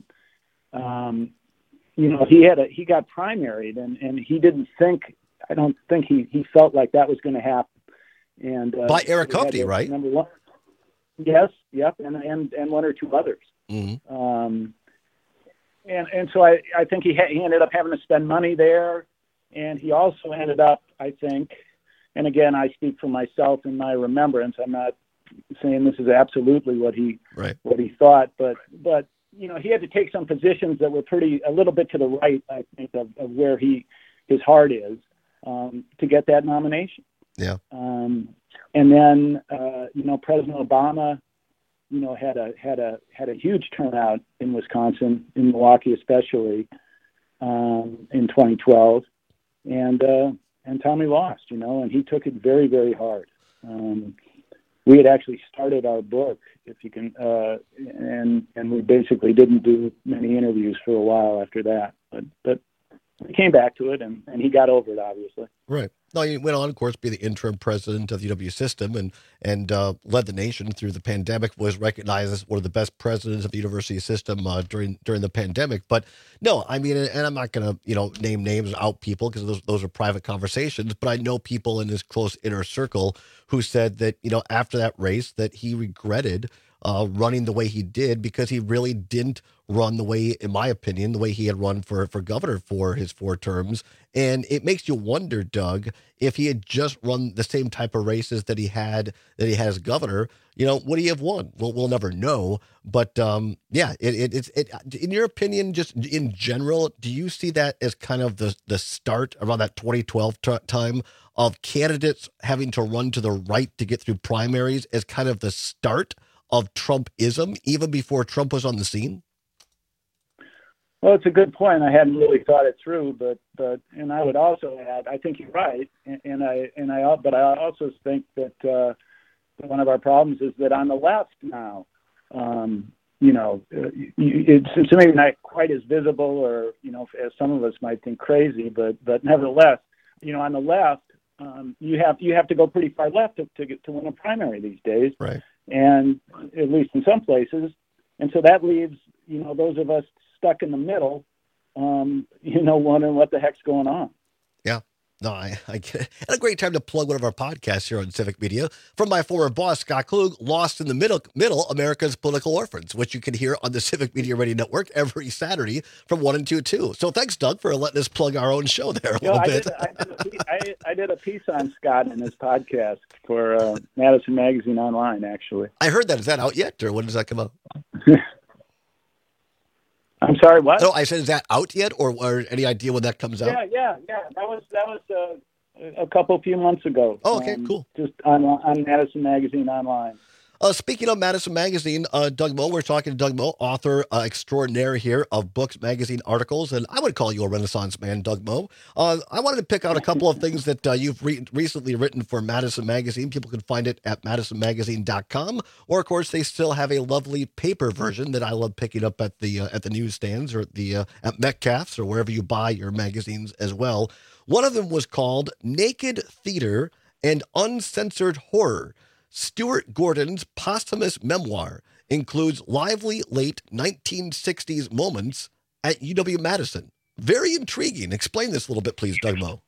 um, you know, he had a, he got primaried and, and he didn't think, I don't think he, he felt like that was going to happen. And uh, by Eric Hovde, right? Number one. Yes. Yep. And, and, and one or two others. Mm-hmm. Um, and, and so I, I think he, ha- he ended up having to spend money there. And he also ended up, I think, and again, I speak for myself and my remembrance. I'm not saying this is absolutely what he right. what he thought, but but you know, he had to take some positions that were pretty a little bit to the right, I think, of, of where he his heart is um, to get that nomination. Yeah. Um, and then uh, you know, President Obama, you know, had a had a had a huge turnout in Wisconsin, in Milwaukee especially, um, in twenty twelve. And uh, and Tommy lost, you know, and he took it very, very hard. Um, we had actually started our book, if you can, uh, and and we basically didn't do many interviews for a while after that. But but we came back to it, and, and he got over it, obviously. Right. No, he went on, of course, to be the interim president of the U W system and and uh, led the nation through the pandemic, was recognized as one of the best presidents of the university system uh, during during the pandemic. But no, I mean, and I'm not going to, you know, name names out people because those, those are private conversations, but I know people in his close inner circle who said that, you know, after that race that he regretted uh, running the way he did because he really didn't run the way, in my opinion, the way he had run for, for governor for his four terms. And it makes you wonder, Doug, if he had just run the same type of races that he had that he had as governor, you know, would he have won? Well, we'll never know. But um, yeah, it, it, it's it, in your opinion, just in general, do you see that as kind of the the start around that twenty twelve t- time of candidates having to run to the right to get through primaries as kind of the start of Trumpism, even before Trump was on the scene? Well, it's a good point. I hadn't really thought it through, but but and I would also add, I think you're right, and, and I and I but I also think that uh, one of our problems is that on the left now, um, you know, it's, it's maybe not quite as visible, or you know, as some of us might think crazy, but but nevertheless, you know, on the left, um, you have you have to go pretty far left to to, get, to win a primary these days, right? And at least in some places, and so that leaves you know those of us stuck in the middle, um, you know, wondering what the heck's going on. Yeah, no, I, I get it. And a great time to plug one of our podcasts here on Civic Media from my former boss, Scott Klug, Lost in the Middle, Middle America's Political Orphans, which you can hear on the Civic Media Radio Network every Saturday from one and two two. So thanks, Doug, for letting us plug our own show there a You know, little I bit. Did, I, did a piece, I, I did a piece on Scott in his podcast for uh, Madison Magazine Online, actually. I heard that. Is that out yet, or when does that come out? I'm sorry, what? No, I said, is that out yet, or, or any idea when that comes out? Yeah, yeah, yeah. That was that was uh, a couple few months ago. Oh, okay, um, cool. Just on on Madison Magazine Online. Uh, speaking of Madison Magazine, uh, Doug Moe, we're talking to Doug Moe, author uh, extraordinaire here of books, magazine, articles, and I would call you a Renaissance man, Doug Moe. Uh, I wanted to pick out a couple of things that uh, you've re- recently written for Madison Magazine. People can find it at madison magazine dot com, or of course, they still have a lovely paper version that I love picking up at the uh, at the newsstands or at the uh, at Metcalf's or wherever you buy your magazines as well. One of them was called Naked Theater and Uncensored Horror. Stuart Gordon's posthumous memoir includes lively late nineteen sixties moments at U W-Madison. Very intriguing. Explain this a little bit, please, Doug Moe.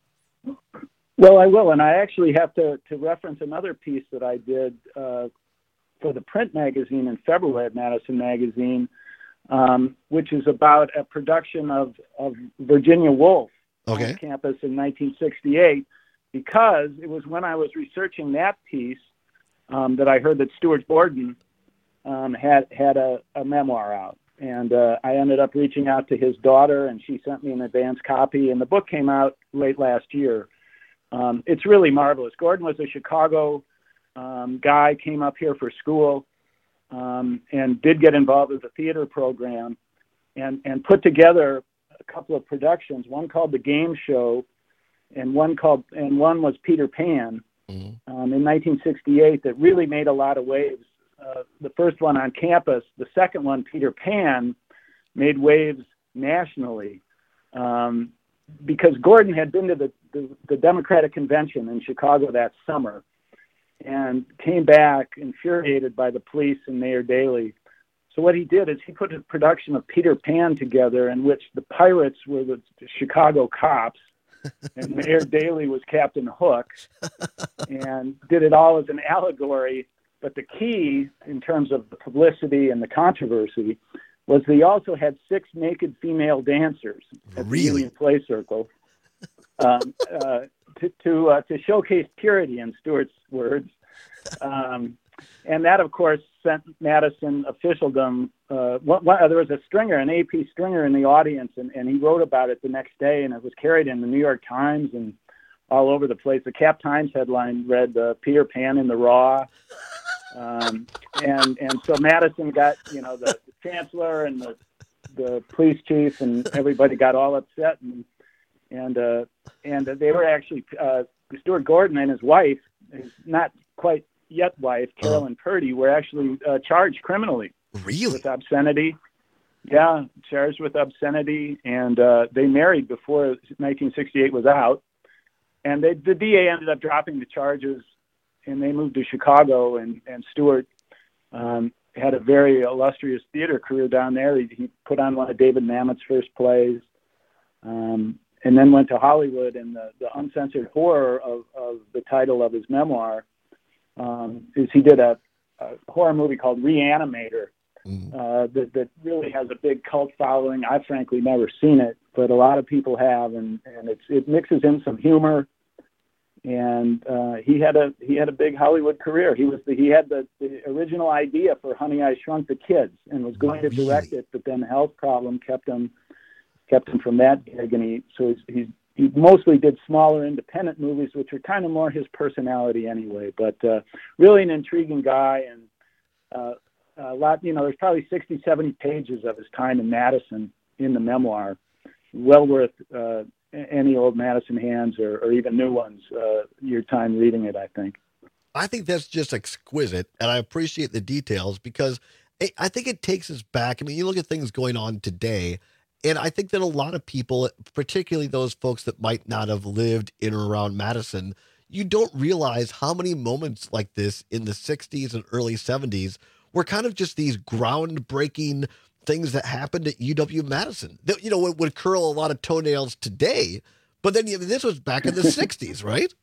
Well, I will, and I actually have to, to reference another piece that I did uh, for the print magazine in February at Madison Magazine, um, which is about a production of, of Virginia Woolf okay. on campus in nineteen sixty-eight, because it was when I was researching that piece Um, that I heard that Stuart Gordon um, had had a, a memoir out, and uh, I ended up reaching out to his daughter, and she sent me an advance copy, and the book came out late last year. Um, it's really marvelous. Gordon was a Chicago um, guy, came up here for school, um, and did get involved with the theater program, and and put together a couple of productions. One called The Game Show, and one called and one was Peter Pan. Um, in nineteen sixty-eight, that really made a lot of waves. Uh, the first one on campus, the second one, Peter Pan, made waves nationally um, because Gordon had been to the, the, the Democratic Convention in Chicago that summer and came back infuriated by the police and Mayor Daley. So what he did is he put a production of Peter Pan together in which the pirates were the Chicago cops, and Mayor Daley was Captain Hook, and did it all as an allegory. But the key, in terms of the publicity and the controversy, was that he also had six naked female dancers at really? the Union Play Circle um, uh, to to, uh, to showcase purity, in Stuart's words. Um, and that, of course, sent Madison officialdom. Uh, one, one, there was a stringer, an A P stringer in the audience, and, and he wrote about it the next day, and it was carried in the New York Times and all over the place. The Cap Times headline read uh, Peter Pan in the Raw. Um, and and so Madison got, you know, the, the chancellor and the the police chief and everybody got all upset, and and uh, and they were actually uh, Stuart Gordon and his wife, his not quite yet wife, Carolyn uh, Purdy, were actually uh, charged criminally. Really? With obscenity. Yeah, charged with obscenity, and uh, they married before nineteen sixty-eight was out, and they, the D A ended up dropping the charges, and they moved to Chicago, and, and Stuart um, had a very illustrious theater career down there. He, he put on one of David Mamet's first plays, um, and then went to Hollywood, and the, the uncensored horror of, of the title of his memoir um, is he did a, a horror movie called Reanimator, mm. uh, that, that really has a big cult following. I've frankly never seen it, but a lot of people have, and, and it's, it mixes in some humor. And uh, he had a he had a big Hollywood career. He was the, he had the, the original idea for Honey, I Shrunk the Kids, and was going to direct it, but then a health problem kept him kept him from that gig. And he so he's, he's he mostly did smaller independent movies, which were kind of more his personality anyway. But uh, really an intriguing guy, and uh, a lot. You know, there's probably sixty, seventy pages of his time in Madison in the memoir. Well worth uh, any old Madison hands or, or even new ones, uh, your time reading it, I think. I think that's just exquisite, and I appreciate the details because it, I think it takes us back. I mean, you look at things going on today, and I think that a lot of people, particularly those folks that might not have lived in or around Madison, you don't realize how many moments like this in the sixties and early seventies were kind of just these groundbreaking things that happened at U W-Madison. That, you know, would, would curl a lot of toenails today, but then you know, this was back in the sixties, right?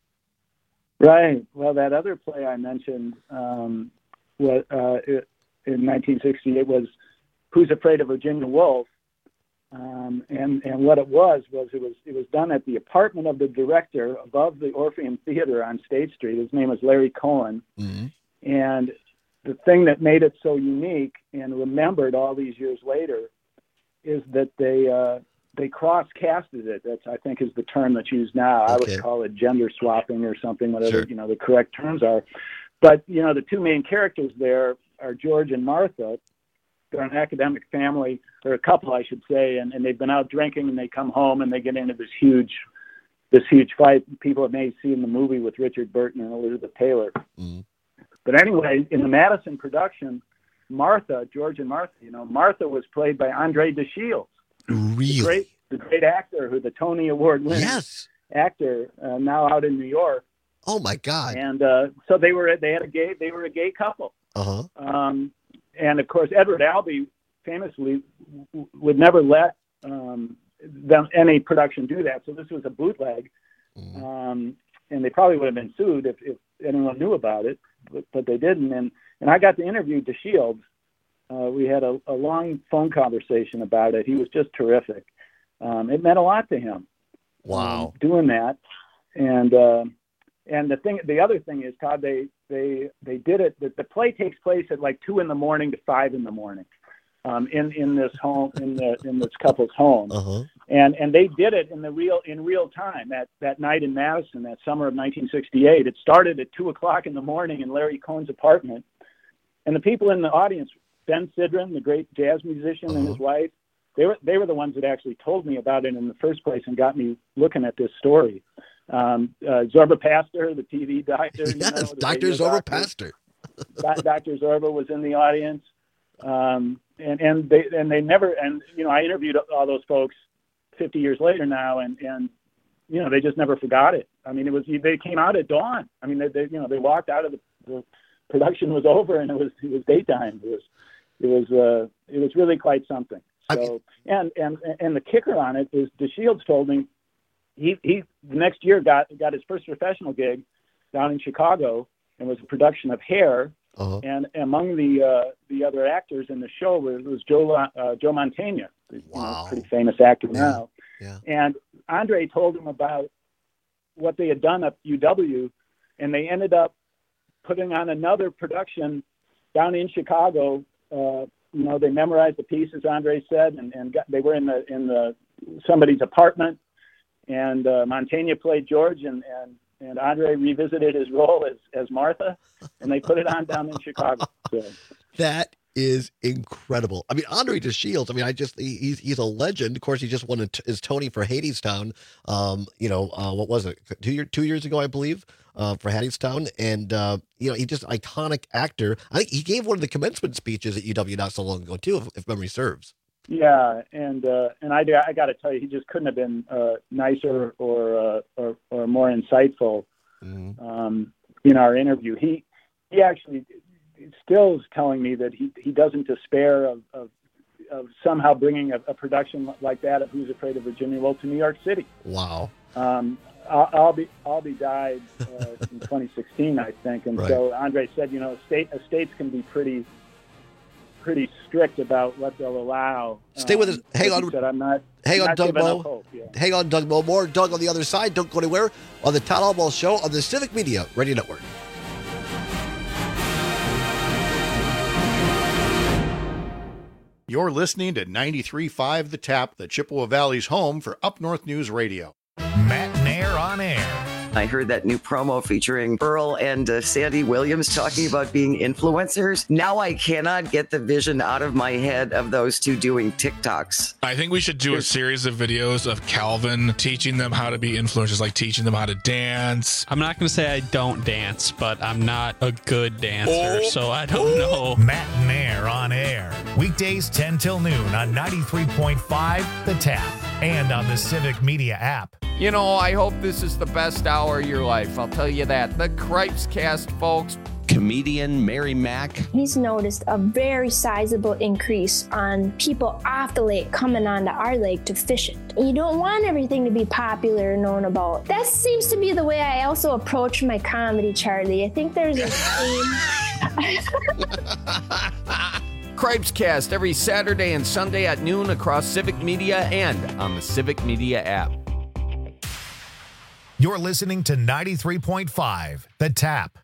Right. Well, that other play I mentioned um, was, uh, in nineteen sixty-eight was Who's Afraid of Virginia Woolf? Um, and, and what it was, was it was it was done at the apartment of the director above the Orpheum Theater on State Street. His name was Larry Cohen. Mm-hmm. And the thing that made it so unique and remembered all these years later is that they uh, they cross-casted it. That's, I think, is the term that's used now. Okay. I would call it gender swapping or something, whatever Sure. you know the correct terms are. But you know, the two main characters there are George and Martha. They're an academic family, or a couple, I should say, and, and they've been out drinking, and they come home and they get into this huge, this huge fight. People may see in the movie with Richard Burton and Elizabeth Taylor. Mm-hmm. But anyway, in the Madison production, Martha, George and Martha, you know, Martha was played by Andre DeShields. Really? The great, the great actor, who the Tony Award winning yes. actor, uh, now out in New York. Oh my God! And uh, so they were, they had a gay, they were a gay couple. Uh huh. Um, and of course, Edward Albee famously w- would never let um, them any production do that. So this was a bootleg, mm-hmm. um, and they probably would have been sued if, if anyone knew about it, but, but they didn't. And and I got to interview DeShields. Uh, we had a, a long phone conversation about it. He was just terrific. Um, it meant a lot to him. Wow. Um, doing that, and uh, and the thing, the other thing is, Todd, they they they did it. The, the play takes place at like two in the morning to five in the morning, um, in in this home in the in this couple's home, uh-huh. and and they did it in the real in real time that that night in Madison, that summer of nineteen sixty-eight. It started at two o'clock in the morning in Larry Cohen's apartment, and the people in the audience, Ben Sidran, the great jazz musician, uh-huh. and his wife, they were they were the ones that actually told me about it in the first place and got me looking at this story. Um, uh, Zorba Pastor, the T V doctor. Yes, you know, Doctor Zorba Pastor. Doctor Zorba was in the audience, um, and and they and they never and you know I interviewed all those folks fifty years later now, and and you know they just never forgot it. I mean, it was they came out at dawn. I mean, they, they you know they walked out of the, the production was over and it was it was daytime. It was it was uh, it was really quite something. So I mean, and and and the kicker on it is DeShields told me. He he the next year got got his first professional gig down in Chicago, and was a production of Hair. Uh-huh. And among the uh, the other actors in the show was, was Joe uh, Joe Mantegna, wow. you know, pretty famous actor yeah. now. Yeah. And Andre told him about what they had done at U W, and they ended up putting on another production down in Chicago. Uh, you know, they memorized the pieces, Andre said, and, and got, they were in the in the somebody's apartment. And uh, Mantegna played George, and, and, and Andre revisited his role as, as Martha, and they put it on down in Chicago. So. That is incredible. I mean, Andre DeShields, I mean, I just, he, he's he's a legend. Of course, he just won a, his Tony for Hadestown, um, you know, uh, what was it, two, year, two years ago, I believe, uh, for Hadestown. And, uh, you know, he just iconic actor. I think he gave one of the commencement speeches at U W not so long ago, too, if, if memory serves. Yeah, and uh, and I, I got to tell you, he just couldn't have been uh, nicer or, uh, or or more insightful mm-hmm. um, in our interview. He he actually still is telling me that he, he doesn't despair of, of, of somehow bringing a, a production like that of Who's Afraid of Virginia Woolf to New York City. Wow. Um, Albee Albee died uh, in twenty sixteen, I think, and right. so Andre said, you know, state estates can be pretty. pretty strict about what they'll allow. Stay with us. Um, hang on. said, I'm not, hang I'm on, not Doug Moe. Hope, yeah. Hang on, Doug Moe. More Doug on the other side. Don't go anywhere on the Todd Albaugh Show on the Civic Media Radio Network. You're listening to ninety-three point five The Tap, the Chippewa Valley's home for Up North News Radio. Matt Nair on air. I heard that new promo featuring Earl and uh, Sandy Williams talking about being influencers. Now I cannot get the vision out of my head of those two doing TikToks. I think we should do a series of videos of Calvin teaching them how to be influencers, like teaching them how to dance. I'm not going to say I don't dance, but I'm not a good dancer, Oh. so I don't know. Matt and Air on air. Weekdays ten till noon on ninety-three point five The Tap and on the Civic Media app. You know, I hope this is the best hour of your life. I'll tell you that. The Cripes Cast, folks. Comedian Mary Mack. He's noticed a very sizable increase on people off the lake coming onto our lake to fish it. You don't want everything to be popular and known about. That seems to be the way I also approach my comedy, Charlie. I think there's a theme. Cripes Cast every Saturday and Sunday at noon across Civic Media and on the Civic Media app. You're listening to ninety-three point five The Tap.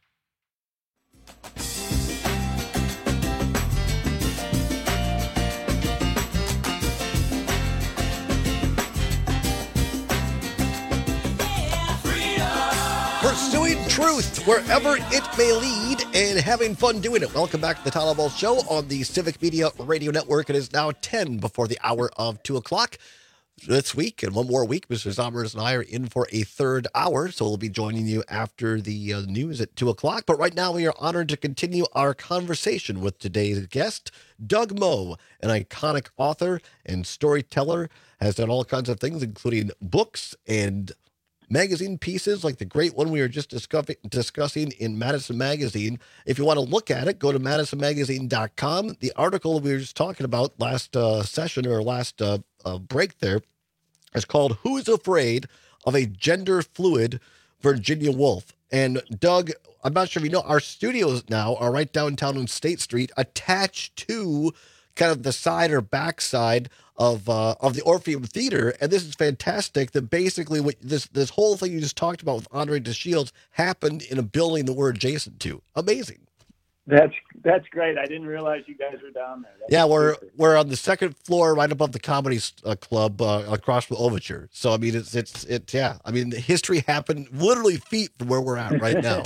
Pursuing truth wherever it may lead and having fun doing it. Welcome back to the Tyler Ball Show on the Civic Media Radio Network. It is now ten before the hour of two o'clock. This week and one more week, Mister Zommers and I are in for a third hour, so we'll be joining you after the uh, news at two o'clock. But right now, we are honored to continue our conversation with today's guest, Doug Moe, an iconic author and storyteller, has done all kinds of things, including books and magazine pieces like the great one we were just discussing discussing in Madison Magazine. If you want to look at it, go to madison magazine dot com. The article we were just talking about last uh, session or last uh, uh, break there is called Who's Afraid of a Gender Fluid Virginia Woolf? And Doug, I'm not sure if you know, our studios now are right downtown on State Street, attached to kind of the side or backside of uh, of the Orpheum Theater, and this is fantastic. That basically what this this whole thing you just talked about with Andre DeShields happened in a building that we're adjacent to. Amazing. That's that's great. I didn't realize you guys were down there. That's yeah, we're super. we're on the second floor, right above the Comedy uh, Club, uh, across from Overture. So I mean, it's it's it's yeah. I mean, history happened literally feet from where we're at right now.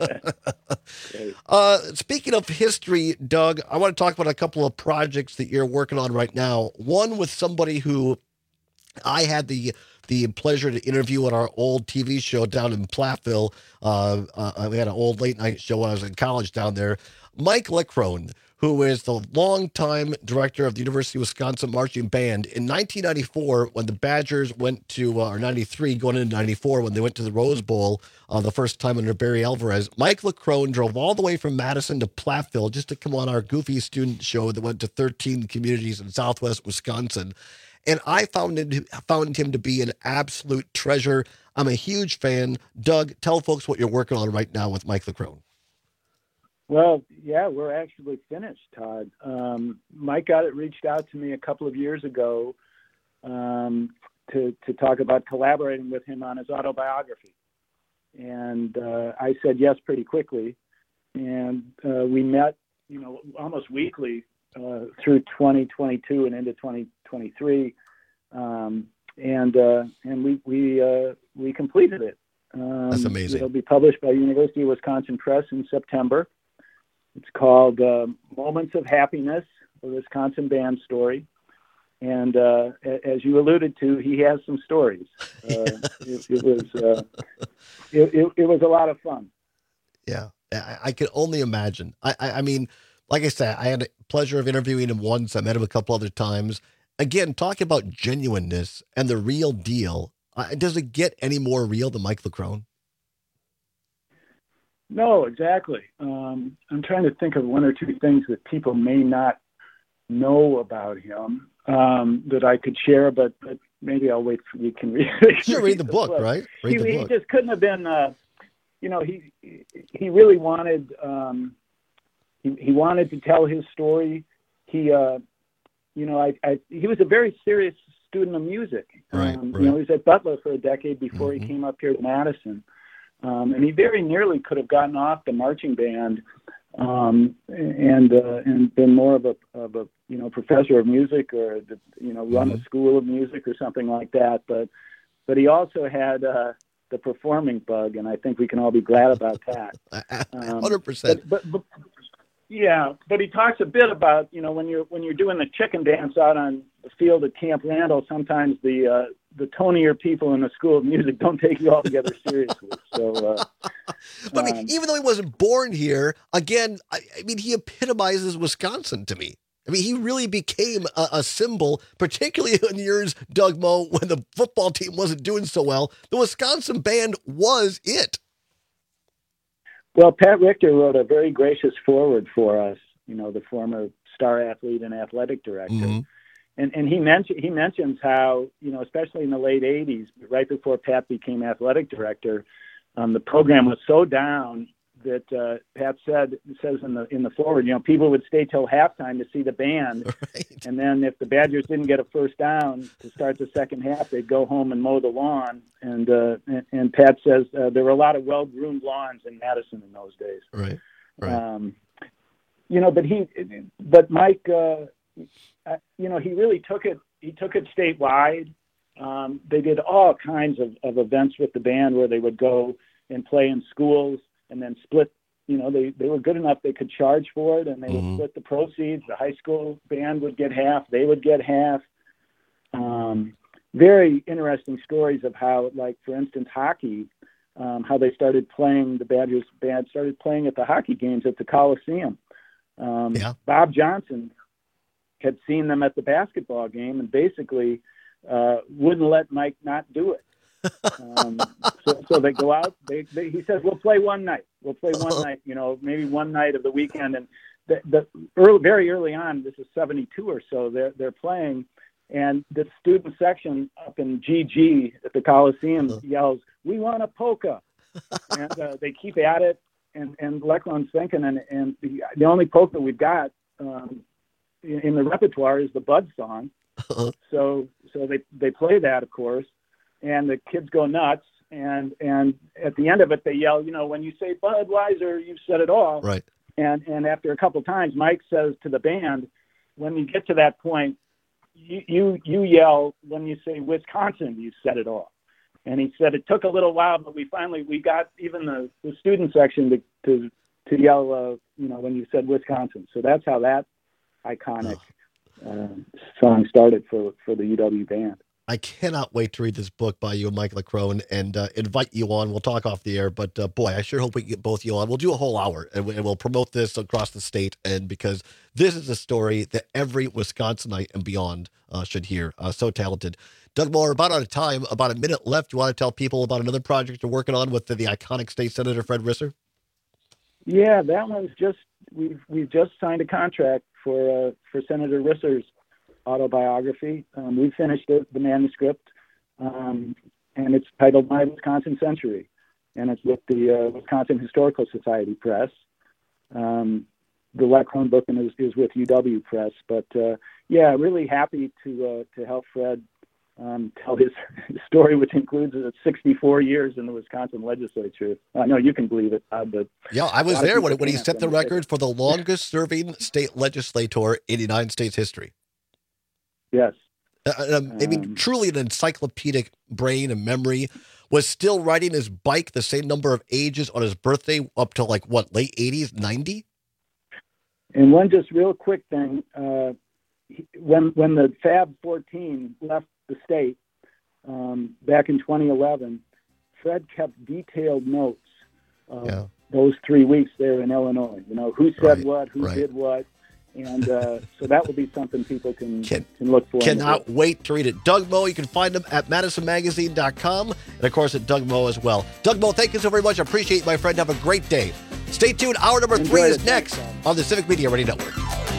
uh, speaking of history, Doug, I want to talk about a couple of projects that you're working on right now. One with somebody who I had the the pleasure to interview on our old T V show down in Platteville. Uh, uh, we had an old late night show when I was in college down there. Mike Leckrone, who is the longtime director of the University of Wisconsin Marching Band. In nineteen ninety-four, when the Badgers went to, uh, or ninety-three, going into ninety-four, when they went to the Rose Bowl uh, the first time under Barry Alvarez, Mike Leckrone drove all the way from Madison to Platteville just to come on our goofy student show that went to thirteen communities in southwest Wisconsin. And I found him, found him to be an absolute treasure. I'm a huge fan. Doug, tell folks what you're working on right now with Mike Leckrone. Well, yeah, we're actually finished, Todd. Um, Mike got it reached out to me a couple of years ago um, to to talk about collaborating with him on his autobiography, and uh, I said yes pretty quickly. And uh, we met, you know, almost weekly uh, through twenty twenty-two and into twenty twenty-three, um, and uh, and we we uh, we completed it. Um, That's amazing. It'll be published by University of Wisconsin Press in September. It's called uh, Moments of Happiness, a Wisconsin Band Story. And uh, as you alluded to, he has some stories. Uh, it, it was uh, it, it, it was a lot of fun. Yeah, I, I can only imagine. I, I, I mean, like I said, I had the pleasure of interviewing him once. I met him a couple other times. Again, talking about genuineness and the real deal. Uh, does it get any more real than Mike Leckrone? No, exactly. Um, I'm trying to think of one or two things that people may not know about him um, that I could share, but, but maybe I'll wait for you can read. Sure, read the book, right? Read he, the he book. just couldn't have been. Uh, you know, he he really wanted. Um, he he wanted to tell his story. He, uh, you know, I, I he was a very serious student of music. Right, um, right. You know, he was at Butler for a decade before Mm-hmm. he came up here to Madison. Um, and he very nearly could have gotten off the marching band um, and uh, and been more of a of a you know professor of music or the, you know run Mm-hmm. a school of music or something like that. But but he also had uh, the performing bug, and I think we can all be glad about that. Um, one hundred percent. But, but, but yeah, but he talks a bit about, you know, when you're when you're doing the chicken dance out on the field at Camp Randall, sometimes the uh, the tonier people in the School of Music don't take you altogether seriously. So, uh, but I mean, um, even though he wasn't born here, again, I, I mean, he epitomizes Wisconsin to me. I mean, he really became a, a symbol, particularly in years, Doug Moe, when the football team wasn't doing so well. The Wisconsin band was it. Well, Pat Richter wrote a very gracious foreword for us, you know, the former star athlete and athletic director. Mm-hmm. And and he mentioned he mentions how, you know, especially in the late eighties, right before Pat became athletic director, um, the program was so down that uh, Pat said says in the in the forward, you know, people would stay till halftime to see the band, right. And then if the Badgers didn't get a first down to start the second half, they'd go home and mow the lawn. And uh, and, and Pat says uh, there were a lot of well-groomed lawns in Madison in those days. Right. Right. Um, you know, but he, but Mike, uh, you know, he really took it. He took it statewide. Um, they did all kinds of, of events with the band where they would go and play in schools. And then split, you know, they, they were good enough they could charge for it, and they mm-hmm. would split the proceeds. The high school band would get half, they would get half. Um, very interesting stories of how, like, for instance, hockey, um, how they started playing, the Badgers band started playing at the hockey games at the Coliseum. Um, yeah. Bob Johnson had seen them at the basketball game and basically uh, wouldn't let Mike not do it. um, so, so they go out. They, they, he says, "We'll play one night. We'll play one night. You know, maybe one night of the weekend." And the, the early, very early on, this is seventy-two or so. They're they're playing, and the student section up in G G at the Coliseum uh-huh. yells, "We want a polka!" And uh, they keep at it. And and Leckland's thinking, and and the, the only polka we've got um, in, in the repertoire is the Bud song. Uh-huh. So so they they play that, of course. And the kids go nuts, and and at the end of it, they yell, you know, when you say Budweiser, you've said it all. Right. And and after a couple of times, Mike says to the band, when you get to that point, you you, you yell, when you say Wisconsin, you've said it all. And he said it took a little while, but we finally, we got even the, the student section to to, to yell, uh, you know, when you said Wisconsin. So that's how that iconic oh. uh, song started for, for the U W band. I cannot wait to read this book by you and Mike LaCrone and uh, invite you on. We'll talk off the air, but uh, boy, I sure hope we can get both of you on. We'll do a whole hour and, we, and we'll promote this across the state. And because this is a story that every Wisconsinite and beyond uh, should hear. Uh, so talented. Doug Moe, about out of time, about a minute left. You want to tell people about another project you're working on with the, the iconic state senator, Fred Risser? Yeah, that one's just, we've, we've just signed a contract for, uh, for Senator Risser's autobiography. Um, we finished it, the manuscript, um, and it's titled My Wisconsin Century, and it's with the uh, Wisconsin Historical Society Press. Um, the Leckland book is, is with U W Press, but uh, yeah, really happy to uh, to help Fred um, tell his, his story, which includes uh, sixty-four years in the Wisconsin legislature. I know you can believe it, Todd, but yeah, I was there when, when he set the record for the longest-serving state legislator in United States history. Yes. Uh, um, I mean, um, truly an encyclopedic brain and memory. Was still riding his bike the same number of ages on his birthday up to like, what, late eighties, ninety? And one just real quick thing. Uh, when when the Fab fourteen left the state um, back in twenty eleven, Fred kept detailed notes of yeah. those three weeks there in Illinois. You know, who said right, what, who right. did what. And uh, so that will be something people can can, can look for. Cannot wait to read it. Doug Moe, you can find him at madison magazine dot com and, of course, at Doug Moe as well. Doug Moe, thank you so very much. I appreciate it, my friend. Have a great day. Stay tuned. Hour number Enjoy three is it. next on the Civic Media Radio Network.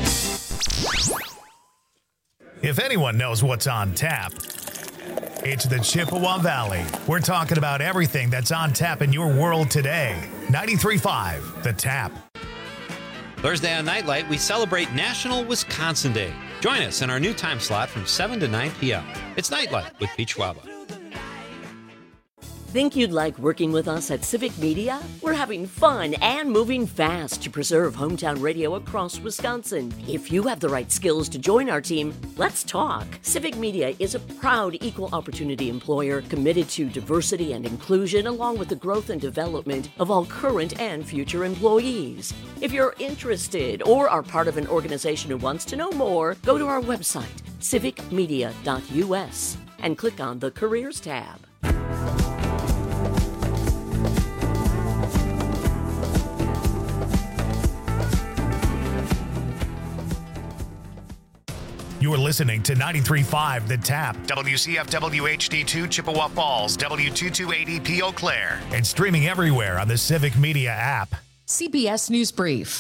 If anyone knows what's on tap, it's the Chippewa Valley. We're talking about everything that's on tap in your world today. ninety-three point five, The Tap. Thursday on Nightlight, we celebrate National Wisconsin Day. Join us in our new time slot from seven to nine p.m. It's Nightlight with Pete Schwaba. Think you'd like working with us at Civic Media? We're having fun and moving fast to preserve hometown radio across Wisconsin. If you have the right skills to join our team, let's talk. Civic Media is a proud equal opportunity employer committed to diversity and inclusion, along with the growth and development of all current and future employees. If you're interested or are part of an organization who wants to know more, go to our website, civic media dot u s, and click on the Careers tab. You are listening to ninety-three point five The Tap, W C F W H D two Chippewa Falls, W two two eight E P Eau Claire, and streaming everywhere on the Civic Media app. C B S News Brief.